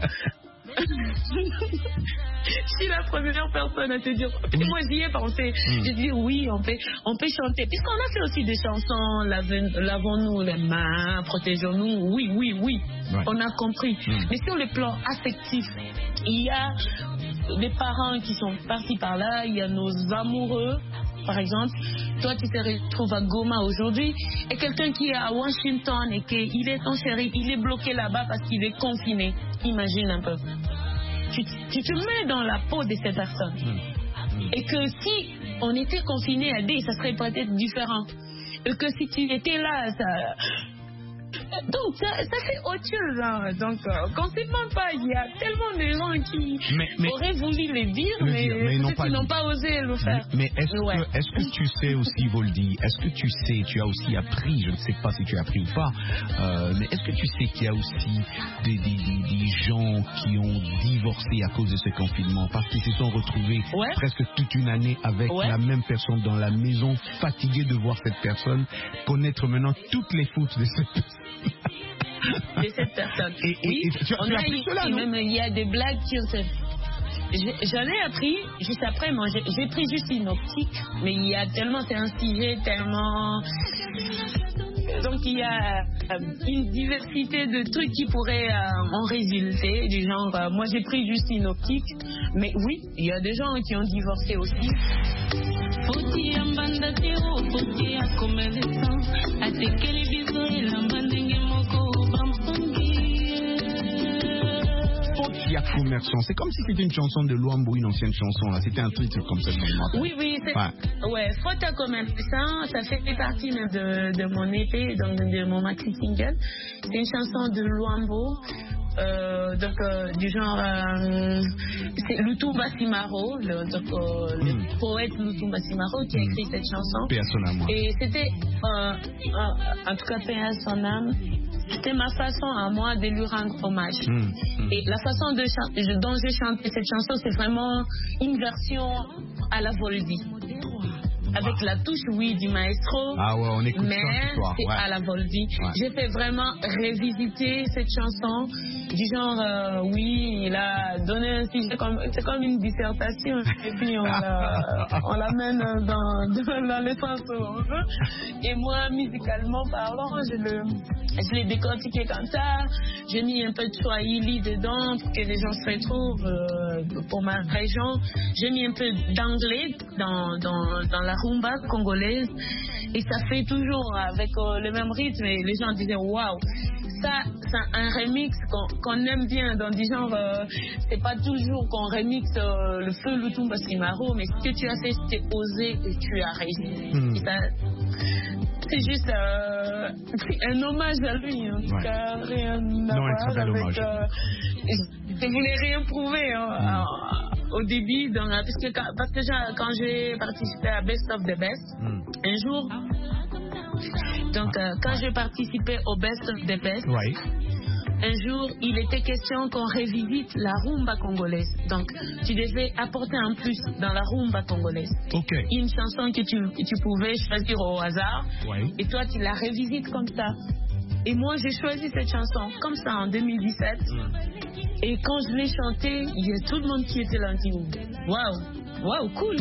Je suis la première personne à te dire. Oui. Moi, j'y ai pensé. Mm. J'ai dit oui, on peut, on peut chanter. Puisqu'on a fait aussi des chansons, lavons-nous les mains, protégeons-nous. Oui, oui, oui. Ouais. On a compris. Mm. Mais sur le plan affectif, il y a des parents qui sont partis par là, il y a nos amoureux par exemple, toi tu te retrouves à Goma aujourd'hui et quelqu'un qui est à Washington et qu'il est ton chéri, il est bloqué là-bas parce qu'il est confiné. Imagine un peu. Tu, tu te mets dans la peau de cette personne. Mmh. Et que si on était confiné à D, ça serait peut-être différent. Et que si tu étais là, ça... Donc, ça, ça fait autre chose. Hein. Donc, euh, qu'on ne s'évente pas, il y a tellement de gens qui mais, mais, auraient voulu le dire, le mais, dire, mais ils n'ont pas, n'ont pas osé le faire. Mais, mais est-ce, ouais. que, est-ce que tu sais aussi, Voldy, est-ce que tu sais, tu as aussi appris, je ne sais pas si tu as appris ou pas, euh, mais est-ce que tu sais qu'il y a aussi des, des, des, des gens qui ont divorcé à cause de ce confinement parce qu'ils se sont retrouvés ouais. presque toute une année avec ouais. la même personne dans la maison, fatigués de voir cette personne, connaître maintenant toutes les fautes de cette personne. de cette personne. Et, et, oui, et tu, tu on as a appris eu, cela, non? même il y a des blagues qui ont... J'en ai appris juste après, moi j'ai, j'ai pris juste une optique, mais il y a tellement, c'est un sujet tellement... Donc il y a euh, une diversité de trucs qui pourraient euh, en résulter, du genre, euh, moi j'ai pris juste une optique, mais oui, il y a des gens qui ont divorcé aussi. Commerçant. C'est comme si c'était une chanson de Luambo, une ancienne chanson là. C'était un truc comme ça. Oui, oui. C'est... Ouais. ouais. Faute à commerçant, ça fait partie même de, de mon E P, donc de mon maxi single. C'est une chanson de Luambo. Euh, donc euh, du genre euh, c'est Lutumba Simaro, le, donc, euh, mm. le poète Lutumba Simaro qui a écrit mm. cette chanson. Paix à son âme. Et c'était euh, euh, en tout cas paix à son âme. C'était ma façon à moi de lui rendre hommage. Mm. Mm. Et la façon de chan- dont je chantais cette chanson, c'est vraiment une version à la Voldy. Avec la touche, oui, du maestro. Ah ouais, on écoute mais ça ce soir. c'est ouais. à la Voldy. Ouais. J'ai fait vraiment revisiter cette chanson. Du genre, euh, oui, il a donné un sujet, comme, c'est comme une dissertation. Et puis on, la, on l'amène dans, dans, dans le sens où on veut. Et moi, musicalement parlant, je, le, je l'ai décortiqué comme ça. J'ai mis un peu de Swahili dedans pour que les gens se retrouvent euh, pour ma région. J'ai mis un peu d'anglais dans, dans, dans la rumba congolaise et ça fait toujours avec euh, le même rythme et les gens disaient waouh, ça c'est un remix qu'on, qu'on aime bien dans du genre euh, c'est pas toujours qu'on remixe euh, le feu Lutumba Simaro, mais ce que tu as fait c'était osé et tu as réussi. mm. Et ça, c'est juste euh, un hommage à lui en tout ouais. cas, rien à voir avec euh, je voulais rien prouver hein, mm. au début, donc, parce que, quand, parce que j'ai, quand j'ai participé à Best of the Best, mm. un jour, donc euh, quand j'ai participé au Best of the Best, ouais. un jour, il était question qu'on revisite la rumba congolaise. Donc, tu devais apporter un plus dans la rumba congolaise. Okay. Une chanson que tu, que tu pouvais choisir au hasard, ouais. et toi, tu la revisites comme ça. Et moi, j'ai choisi cette chanson comme ça en deux mille dix-sept. Mm. Et quand je l'ai chantée, il y a tout le monde qui était là. Waouh, waouh, cool.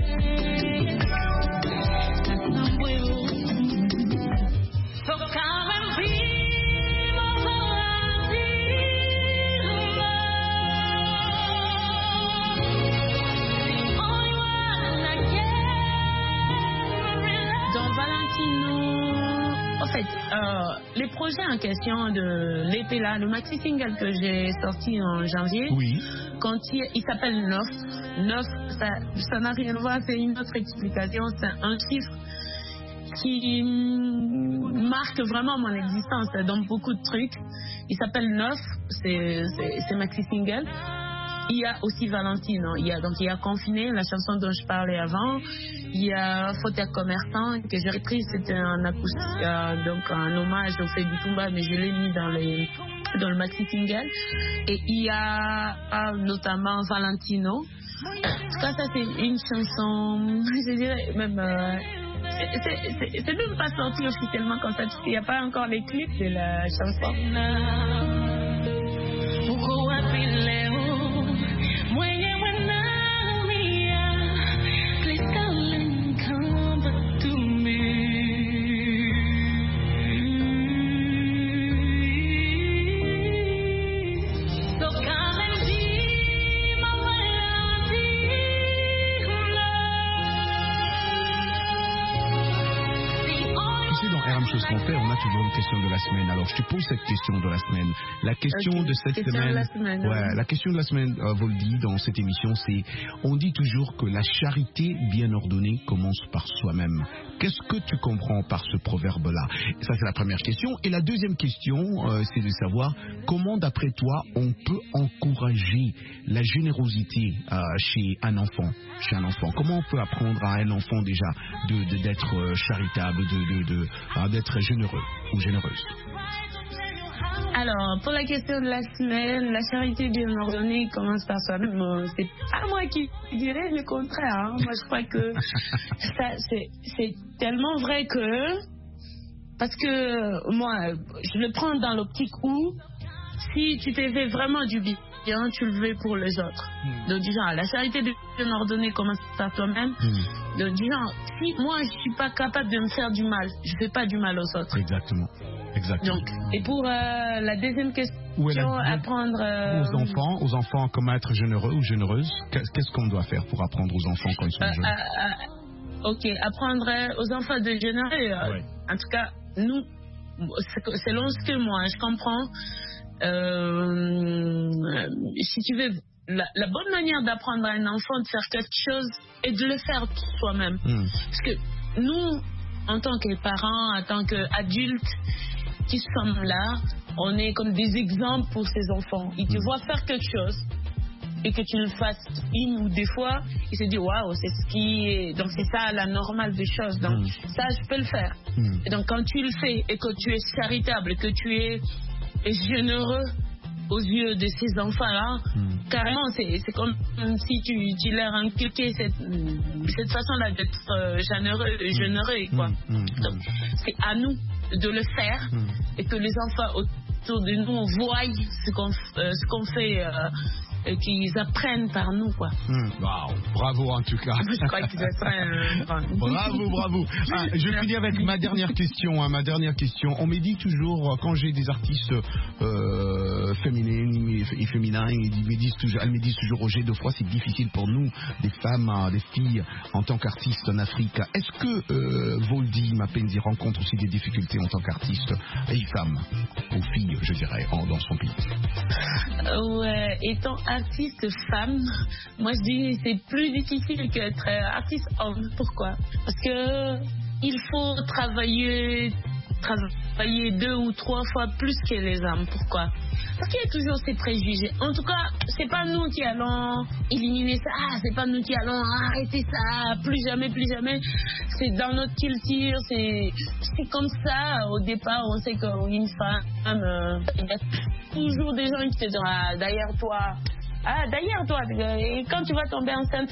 Dans Valentino, en fait, euh, les projets en question de l'E P là, le maxi single que j'ai sorti en janvier, oui. quand il, il s'appelle neuf. neuf, ça, ça n'a rien à voir, c'est une autre explication, c'est un chiffre qui marque vraiment mon existence dans beaucoup de trucs. Il s'appelle neuf, c'est, c'est, c'est maxi single. Il y a aussi Valentino, il y a, donc il y a Confiné, la chanson dont je parlais avant. Il y a Faute à commerçant que j'ai repris, c'était un acoustique, euh, donc un hommage au fait du Tumba, mais je l'ai mis dans les dans le maxi single. Et il y a euh, notamment Valentino. En tout cas, ça c'est une chanson, je dirais même. Euh, c'est, c'est, c'est, c'est même pas sorti officiellement comme ça, parce qu'il n'y a pas encore les clips de la chanson. dans R M Chose qu'on fait, on a toujours une question de la semaine. Alors, je te pose cette question de la semaine. La question Okay. de cette Question de semaine, la semaine, ouais, hein. la question de la semaine, euh, Voldy, dans cette émission, c'est, on dit toujours que la charité bien ordonnée commence par soi-même. Qu'est-ce que tu comprends par ce proverbe-là? Ça, c'est la première question. Et la deuxième question, euh, c'est de savoir comment, d'après toi, on peut encourager la générosité euh, chez un enfant, chez un enfant. Comment on peut apprendre à un enfant déjà de, de- d'être euh, charitable, de, de, de- euh, d'être généreux ou généreuse? Alors, pour la question de la semaine, la charité bien ordonnée commence par soi-même. Euh, C'est pas moi qui dirais le contraire. hein. Moi, je crois que ça, c'est, c'est tellement vrai que... Parce que moi, je le prends dans l'optique où si tu t'es fait vraiment du bien, tu le veux pour les autres. Donc, du genre, la charité bien ordonnée commence par toi-même. Hmm. Donc, du genre, si moi, je suis pas capable de me faire du mal, je fais pas du mal aux autres. Exactement. Exactement. Donc, et pour euh, la deuxième question, Où est la- apprendre euh, Aux enfants, aux enfants, comment être généreux ou généreuse, qu'est- qu'est-ce qu'on doit faire pour apprendre aux enfants quand ils sont euh, jeunes? euh, euh, ok, apprendre euh, aux enfants de générer. euh, Ouais. En tout cas, nous, c'est- selon ce que moi je comprends, euh, si tu veux, la, la bonne manière d'apprendre à un enfant de faire quelque chose est de le faire soi-même. Hmm. Parce que nous, en tant que parents, en tant qu'adultes qui sommes là, on est comme des exemples pour ces enfants. Ils te Mm. voient faire quelque chose et que tu le fasses une ou deux fois, ils se disent waouh, c'est ce qui est. Donc c'est ça la normale des choses. Donc Mm. ça, je peux le faire. Mm. Et donc quand tu le fais et que tu es charitable, que tu es généreux aux yeux de ces enfants-là, Mm. carrément, c'est c'est comme si tu, tu leur inculquais cette, cette façon-là d'être euh, généreux, généreux, quoi. Mm. Mm. Donc, c'est à nous de le faire Mm. et que les enfants autour de nous voient ce qu'on euh, ce qu'on fait euh, et qu'ils apprennent par nous, quoi. Mm. Wow. Bravo en tout cas. Je crois que ça serait... euh, enfin, Bravo, bravo. Ah, je finis avec ma dernière question. hein, ma dernière question. On me dit toujours, euh, quand j'ai des artistes euh, féminines et, et féminins, ils me disent toujours, elles me disent toujours, Roger, deux fois c'est difficile pour nous, des femmes, euh, des filles, en tant qu'artistes en Afrique. Est-ce que euh, Voldy Mapenzi rencontre aussi des difficultés en tant qu'artiste et femme, ou fille, je dirais, en- dans son pays? Euh, ouais, étant artiste femme, moi je dis c'est plus difficile qu'être euh, artiste homme. Pourquoi? Parce que il faut travailler, travailler deux ou trois fois plus que les hommes. Pourquoi? Parce qu'il y a toujours ces préjugés. En tout cas, c'est pas nous qui allons éliminer ça. Ah, c'est pas nous qui allons arrêter ça. Plus jamais, plus jamais. C'est dans notre culture. C'est, c'est comme ça. Au départ, on sait qu'une femme, euh, il y a toujours des gens qui te disent ah, d'ailleurs toi. Ah, d'ailleurs toi. Et quand tu vas tomber enceinte,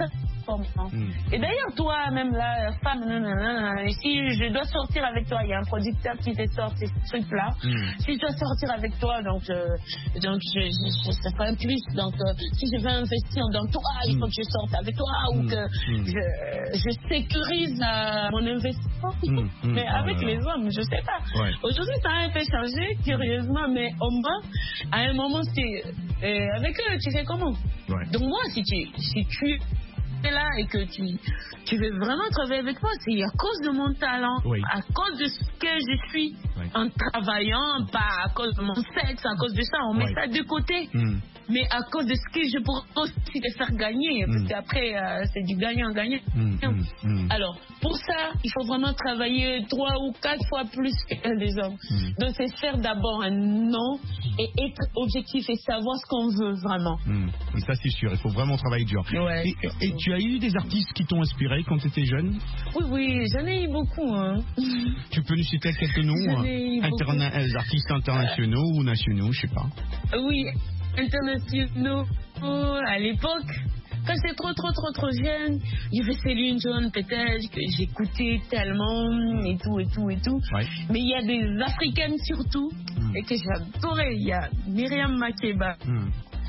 Mm. et d'ailleurs, toi, même la femme, nanana, et si je dois sortir avec toi, il y a un producteur qui te sort ces trucs-là. Mm. Si je dois sortir avec toi, donc, euh, donc je, je, je, ça fait un plus. Donc, euh, si je veux investir dans toi, il faut que je sorte avec toi ou Mm. que Mm. je, je sécurise euh, mon investissement. Mm. Mm. Mais Oh avec là là. les hommes, je sais pas. Ouais. Aujourd'hui, ça a un peu changé, curieusement, mais au moins, à un moment, c'était euh, avec eux, tu fais comment? Ouais. Donc, moi, si tu, si tu es là et que tu, tu veux vraiment travailler avec moi, c'est à cause de mon talent, Oui. à cause de ce que je suis, Oui. en travaillant, pas à cause de mon sexe, à cause de ça, on met Oui. ça de côté. Mm. Mais à cause de ce que je pourrais aussi te faire gagner, parce Mm. qu'après, euh, c'est du gagnant-gagnant. Mm. Mm. Mm. Alors, pour ça, il faut vraiment travailler trois ou quatre fois plus que les hommes. Mm. Donc, c'est faire d'abord un nom et être objectif et savoir ce qu'on veut vraiment. Mm. Et ça, c'est sûr, il faut vraiment travailler dur. Ouais, et, et tu as eu des artistes qui t'ont inspiré quand tu étais jeune? Oui, oui, j'en ai eu beaucoup. Hein. Tu peux nous citer quelques noms, J'en euh, ai eu beaucoup. interna- euh, artistes internationaux ou nationaux, je sais pas. Oui, internationaux à l'époque. Quand j'étais trop, trop, trop, trop jeune, il y avait Céline Dion peut-être que j'écoutais tellement et tout, et tout, et tout. Ouais. Mais il y a des Africaines surtout Mm. et que j'adorais. Il y a Myriam Makeba. Mm.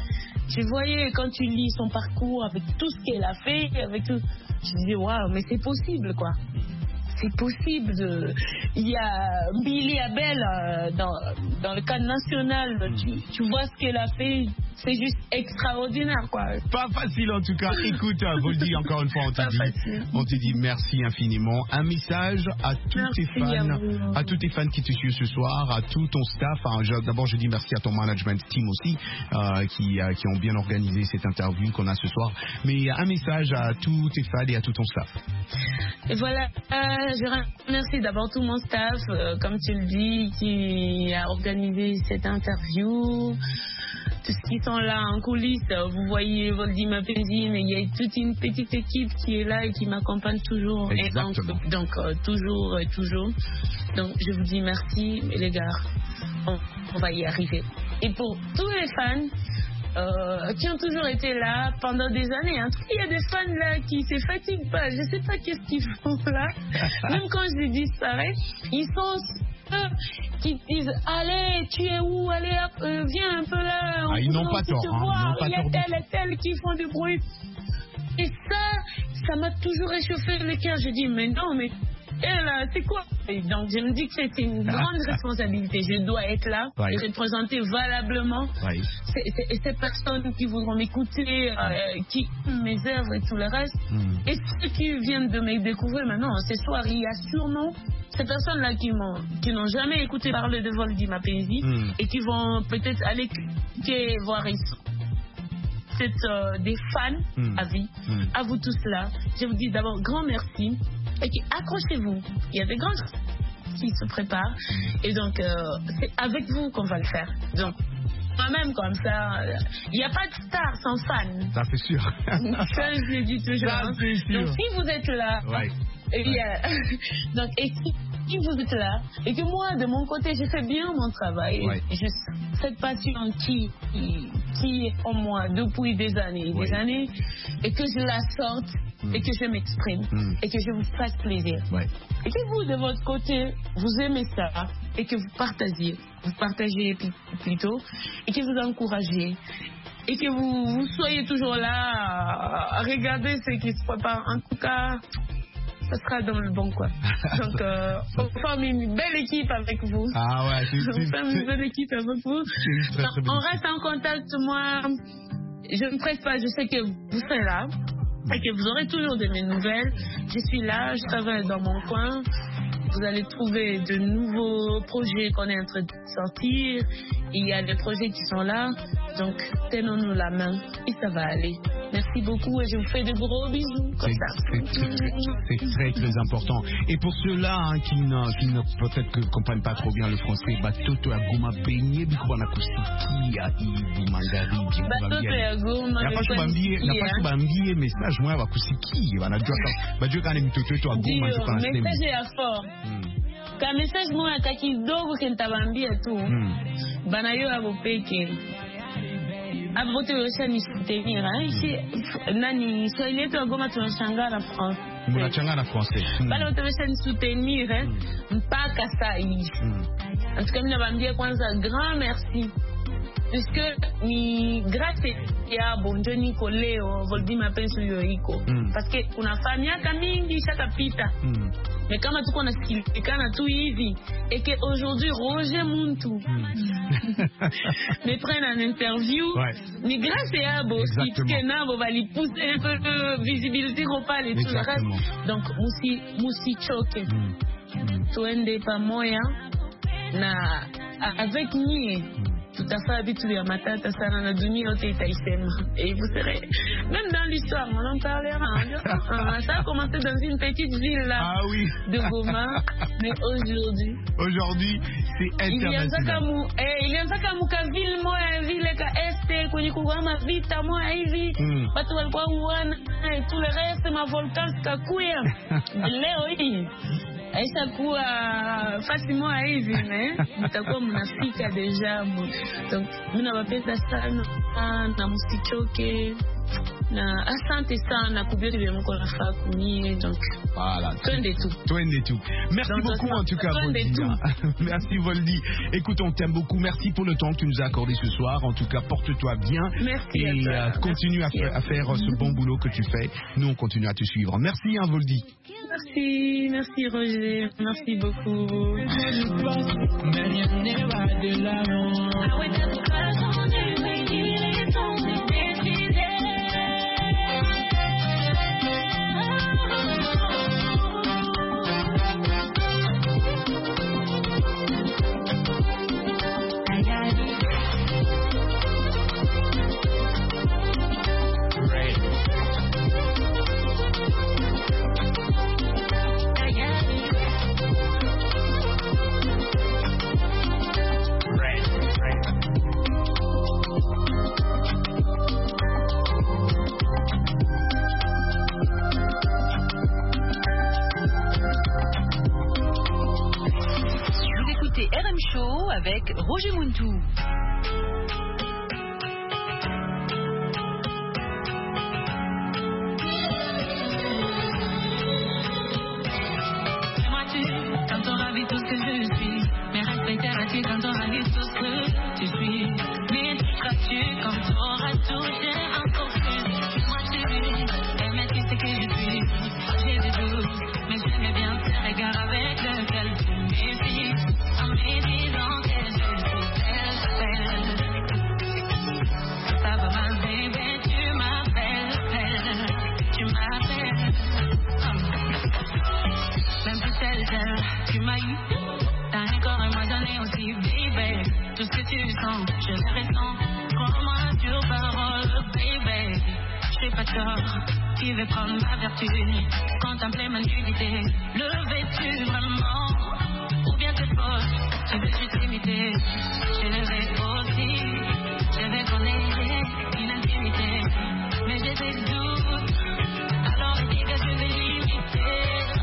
Tu voyais quand tu lis son parcours avec tout ce qu'elle a fait, avec tout, je disais waouh, mais c'est possible quoi. C'est possible. De... Il y a Billy Abel euh, dans, dans le cadre national. Tu, tu vois ce qu'elle a fait. c'est juste extraordinaire, quoi. Pas facile en tout cas. Écoute, Voldy, encore une fois, on te, dit, on te dit merci infiniment. Un message à tous merci tes fans, à, à tous tes fans qui te suivent ce soir, à tout ton staff. Hein, d'abord, je dis merci à ton management team aussi, euh, qui, euh, qui ont bien organisé cette interview qu'on a ce soir. Mais un message à tous tes fans et à tout ton staff. Et voilà, euh, je remercie d'abord tout mon staff, euh, comme tu le dis, qui a organisé cette interview. Tous ceux qui sont là en coulisses, vous voyez Voldy Mapenzi, mais il y a toute une petite équipe qui est là et qui m'accompagne toujours. Exactement. Et donc, euh, toujours, et toujours. Donc, je vous dis merci, les gars. On, on va y arriver. Et pour tous les fans, Euh, qui ont toujours été là pendant des années. Hein. Il y a des fans là qui ne se fatiguent pas. Je ne sais pas qu'est-ce qu'ils font là. Même quand je disparais, ils sont ceux qui disent allez, tu es où? Allez, euh, viens un peu là. Ah, ils n'ont pas tort. Hein, il y a tel et tel qui font du bruit. Et ça, ça m'a toujours réchauffé le cœur. Je dis mais non, mais et là, c'est quoi? Et donc, je me dis que c'est une grande responsabilité. Je dois être là ouais. et représenter valablement ouais. ces, ces, ces personnes qui voudront m'écouter, euh, qui aiment mes œuvres et tout le reste. Mm. Et ceux qui viennent de me découvrir maintenant, ce soir, il y a sûrement ces personnes-là qui m'ont, qui n'ont jamais écouté parler de Voldy Mapenzi mm. et qui vont peut-être aller cliquer, voir ici. C'est euh, des fans mm. à vie. Mm. À vous tous là, je vous dis d'abord grand merci. Et puis, accrochez-vous, il y a des grands qui se préparent et donc euh, c'est avec vous qu'on va le faire. Donc moi-même comme ça, il n'y a pas de star sans fan. Ça c'est sûr. Ça je le dis toujours. Ça, c'est sûr. Donc si vous êtes là, ouais. et, ouais. Euh, donc et si, si vous êtes là et que moi de mon côté je fais bien mon travail, ouais. je, cette passion qui, qui, qui est en moi depuis des années et ouais. des années et que je la sorte. Et que je m'exprime mm. et que je vous fasse plaisir. Ouais. Et que vous, de votre côté, vous aimez ça et que vous partagez, vous partagez plutôt et que vous encouragez et que vous, vous soyez toujours là à, à regarder ce qui se prépare. En tout cas, ça sera dans le bon coin. Donc, euh, on forme une belle équipe avec vous. Ah ouais, c'est, on forme une belle équipe avec vous. Très, très on reste en contact. Moi, je ne presse pas, je sais que vous serez là. Et que vous aurez toujours de mes nouvelles. Je suis là, je travaille dans mon coin. Vous allez trouver de nouveaux projets qu'on est en train de sortir. Il y a des projets qui sont là. Donc, tenons-nous la main et ça va aller. Merci beaucoup et je vous fais de gros bisous. Comme c'est, ça. C'est, très, c'est très très important. Et pour ceux-là hein, qui, ne, qui ne peut-être que comprennent pas trop bien le français, Batoto Aguma Benye Bikubana Kusiki ya Ibu Mangari Batoto Aguma N'a pas bambie message moi wa Kusiki wanajua bajua kana mtoto wetu Aguma ndio kana message ya fort. Ka message moja ka kidogo kentabambia tu. Bana yo abopeke. Abote yosha ni soutenir hein ici nani Swahili yetu ya Goma tunashangaa na France. Mnachangana na français. Bana wote yosha ni soutenir hein mpaka saa hii. En tout cas mimi nawaambia kwanza grand merci. Puisque ni grâce ya bonjoni ko leo Voldy Mapenzi yo iko. Parce que kuna miaka mingi shakapita. Mm. Mais kama tuko nasikilikana tu hivi et que aujourd'hui Roger Muntu mm. me prenne en interview ouais. ni grâce à abo si que nabo va li pousser un peu de visibilité globale et tout le reste. Donc musi musi choke. Mm. Mm. Tuende pamoja na avec ni tutafaa vitu vya matata sana na dunia yote itaisema. Et vous serez, même dans l'histoire, on en parlera. Ça a commencé dans une petite ville là, ah, oui. de Goma, mais aujourd'hui. Aujourd'hui, c'est international. Ilianza kama ka ville moja vile ka este kwenye kugama vita moja hivi, watu walikuwa uana et tout le reste ma volcan kakuya. Leo hii aisha kuwa fasi moja hivi ne mtakuwa mnafika deja. Donc mimi nawapenda sana na msichoke na asante sana kubiri vya mko nafaa kumie. Donc voilà, twende tu twende tu. Merci donc, beaucoup en tout cas Voldy. Merci Voldy. Écoute, on t'aime beaucoup. Merci pour le temps que tu nous as accordé ce soir. En tout cas, porte-toi bien. Merci et euh, continue à, à faire euh, ce bon boulot que tu fais. Nous on continue à te suivre. Merci hein Voldy. Merci, merci Roger, merci beaucoup. écoutez R M Show avec Roger Muntou. Quand t'auras vu tout ce que je suis, mais respecteras-tu quand t'auras vu tout ce que tu suis? M'éduqueras-tu quand t'auras tout, j'ai encore plus. Moi tu aimes tu sais que je suis. J'ai des doutes, mais j'aimais bien ces regards avec lesquels tu méfies. En me disant que je suis belle, belle. Ça va mal bébé, tu m'appelles, belle. Tu m'appelles. Même plus celle, celle, tu m'as eu. T'as un corps et moi j'en ai aussi, baby. Tout ce que tu sens, je le ressens. Crois-moi sur parole, baby. J'ai pas tort, tu veux prendre ma vertu. Contempler ma nudité. Le veux-tu vraiment? Ou bien t'es fausse, tu veux juste imiter. Je le vais aussi, je vais connaître une intimité. Mais j'ai des doutes, alors dis que je vais limiter.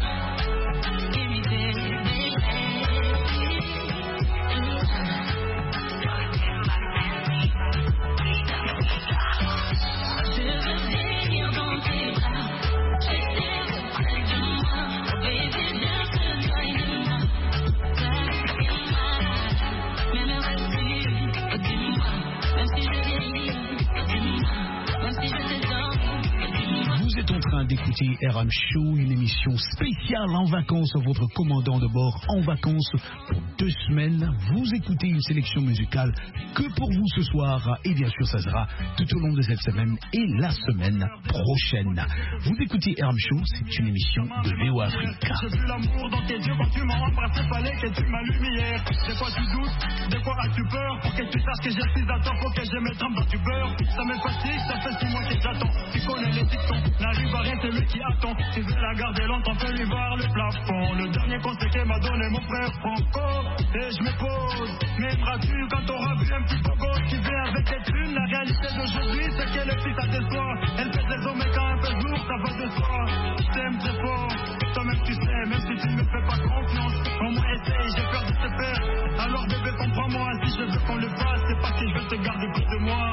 D'écouter R M Show, une émission spéciale en vacances, votre commandant de bord en vacances pour deux semaines. Vous écoutez une sélection musicale que pour vous ce soir, et bien sûr ça sera tout au long de cette semaine et la semaine prochaine. Vous écoutez R M Show, c'est une émission de V O Africa. J'ai vu l'amour dans tes yeux quand tu m'as embrassé, fallait que tu ma lumière. Des fois tu doutes, des fois as-tu peur, pour que tu saches que j'ai six attentes, faut que je me trempe dans du beurre. Ça me fatigue, ça fait six mois que j'attends. Tu connais les dictons, n'arrive à rien, c'est lui qui attend. Tu veux la garder longtemps, fais lui voir le plafond. Le dernier conseil que m'a donné mon frère Franco. Et je me pose, m'aimeras-tu quand t'auras vu un petit pogo qui vient avec tes thunes? La réalité d'aujourd'hui, c'est que les filles ça déçoit. Elle fait des hommes et quand un peu lourd, ça va de soi. Je t'aime très fort, toi-même tu sais, même si tu ne me fais pas confiance. Au moins essaye, j'ai peur de te perdre. Alors bébé, comprends-moi, si je veux qu'on le fasse, c'est parce que je veux te garder près de moi.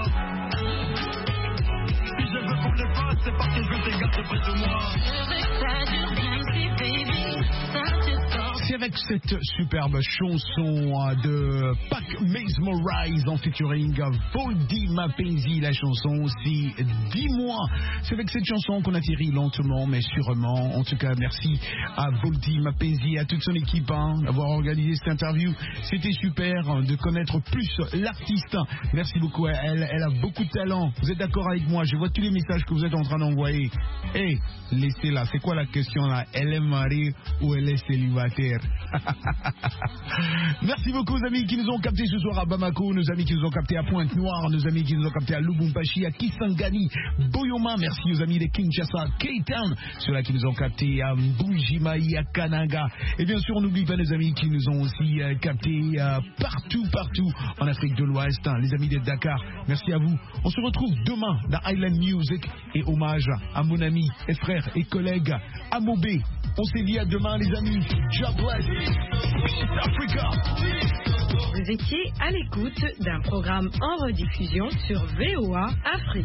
Si je veux qu'on le fasse, c'est parce que je veux te garder près de moi. C'est avec cette superbe chanson de Pac Mesmerize en featuring Voldy Mapenzi, la chanson aussi Dis-moi. C'est avec cette chanson qu'on atterrit lentement mais sûrement. En tout cas, merci à Voldy Mapenzi et à toute son équipe hein, d'avoir organisé cette interview. C'était super de connaître plus l'artiste. Merci beaucoup à elle. Elle a beaucoup de talent. Vous êtes d'accord avec moi? Je vois tous les messages que vous êtes en train d'envoyer. Hé, hey, laissez-la. C'est quoi la question là? Elle est mariée ou elle est célibataire? Merci beaucoup aux amis qui nous ont captés ce soir à Bamako, nos amis qui nous ont captés à Pointe-Noire, nos amis qui nous ont captés à Lubumbashi, à Kisangani, Boyoma. Merci aux amis de Kinshasa, K-Town, ceux-là qui nous ont captés à Mbujimaï, à Kananga. Et bien sûr, on n'oublie pas nos amis qui nous ont aussi euh, captés euh, partout, partout en Afrique de l'Ouest, hein, les amis de Dakar. Merci à vous. On se retrouve demain dans Island Music et hommage à mon ami et frère et collègue Amobé. On s'est dit à demain les amis. God bless. Peace Africa. Vous étiez à l'écoute d'un programme en rediffusion sur V O A Afrique.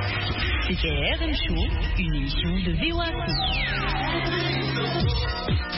C'était R M Show, une émission de V O A Afrique.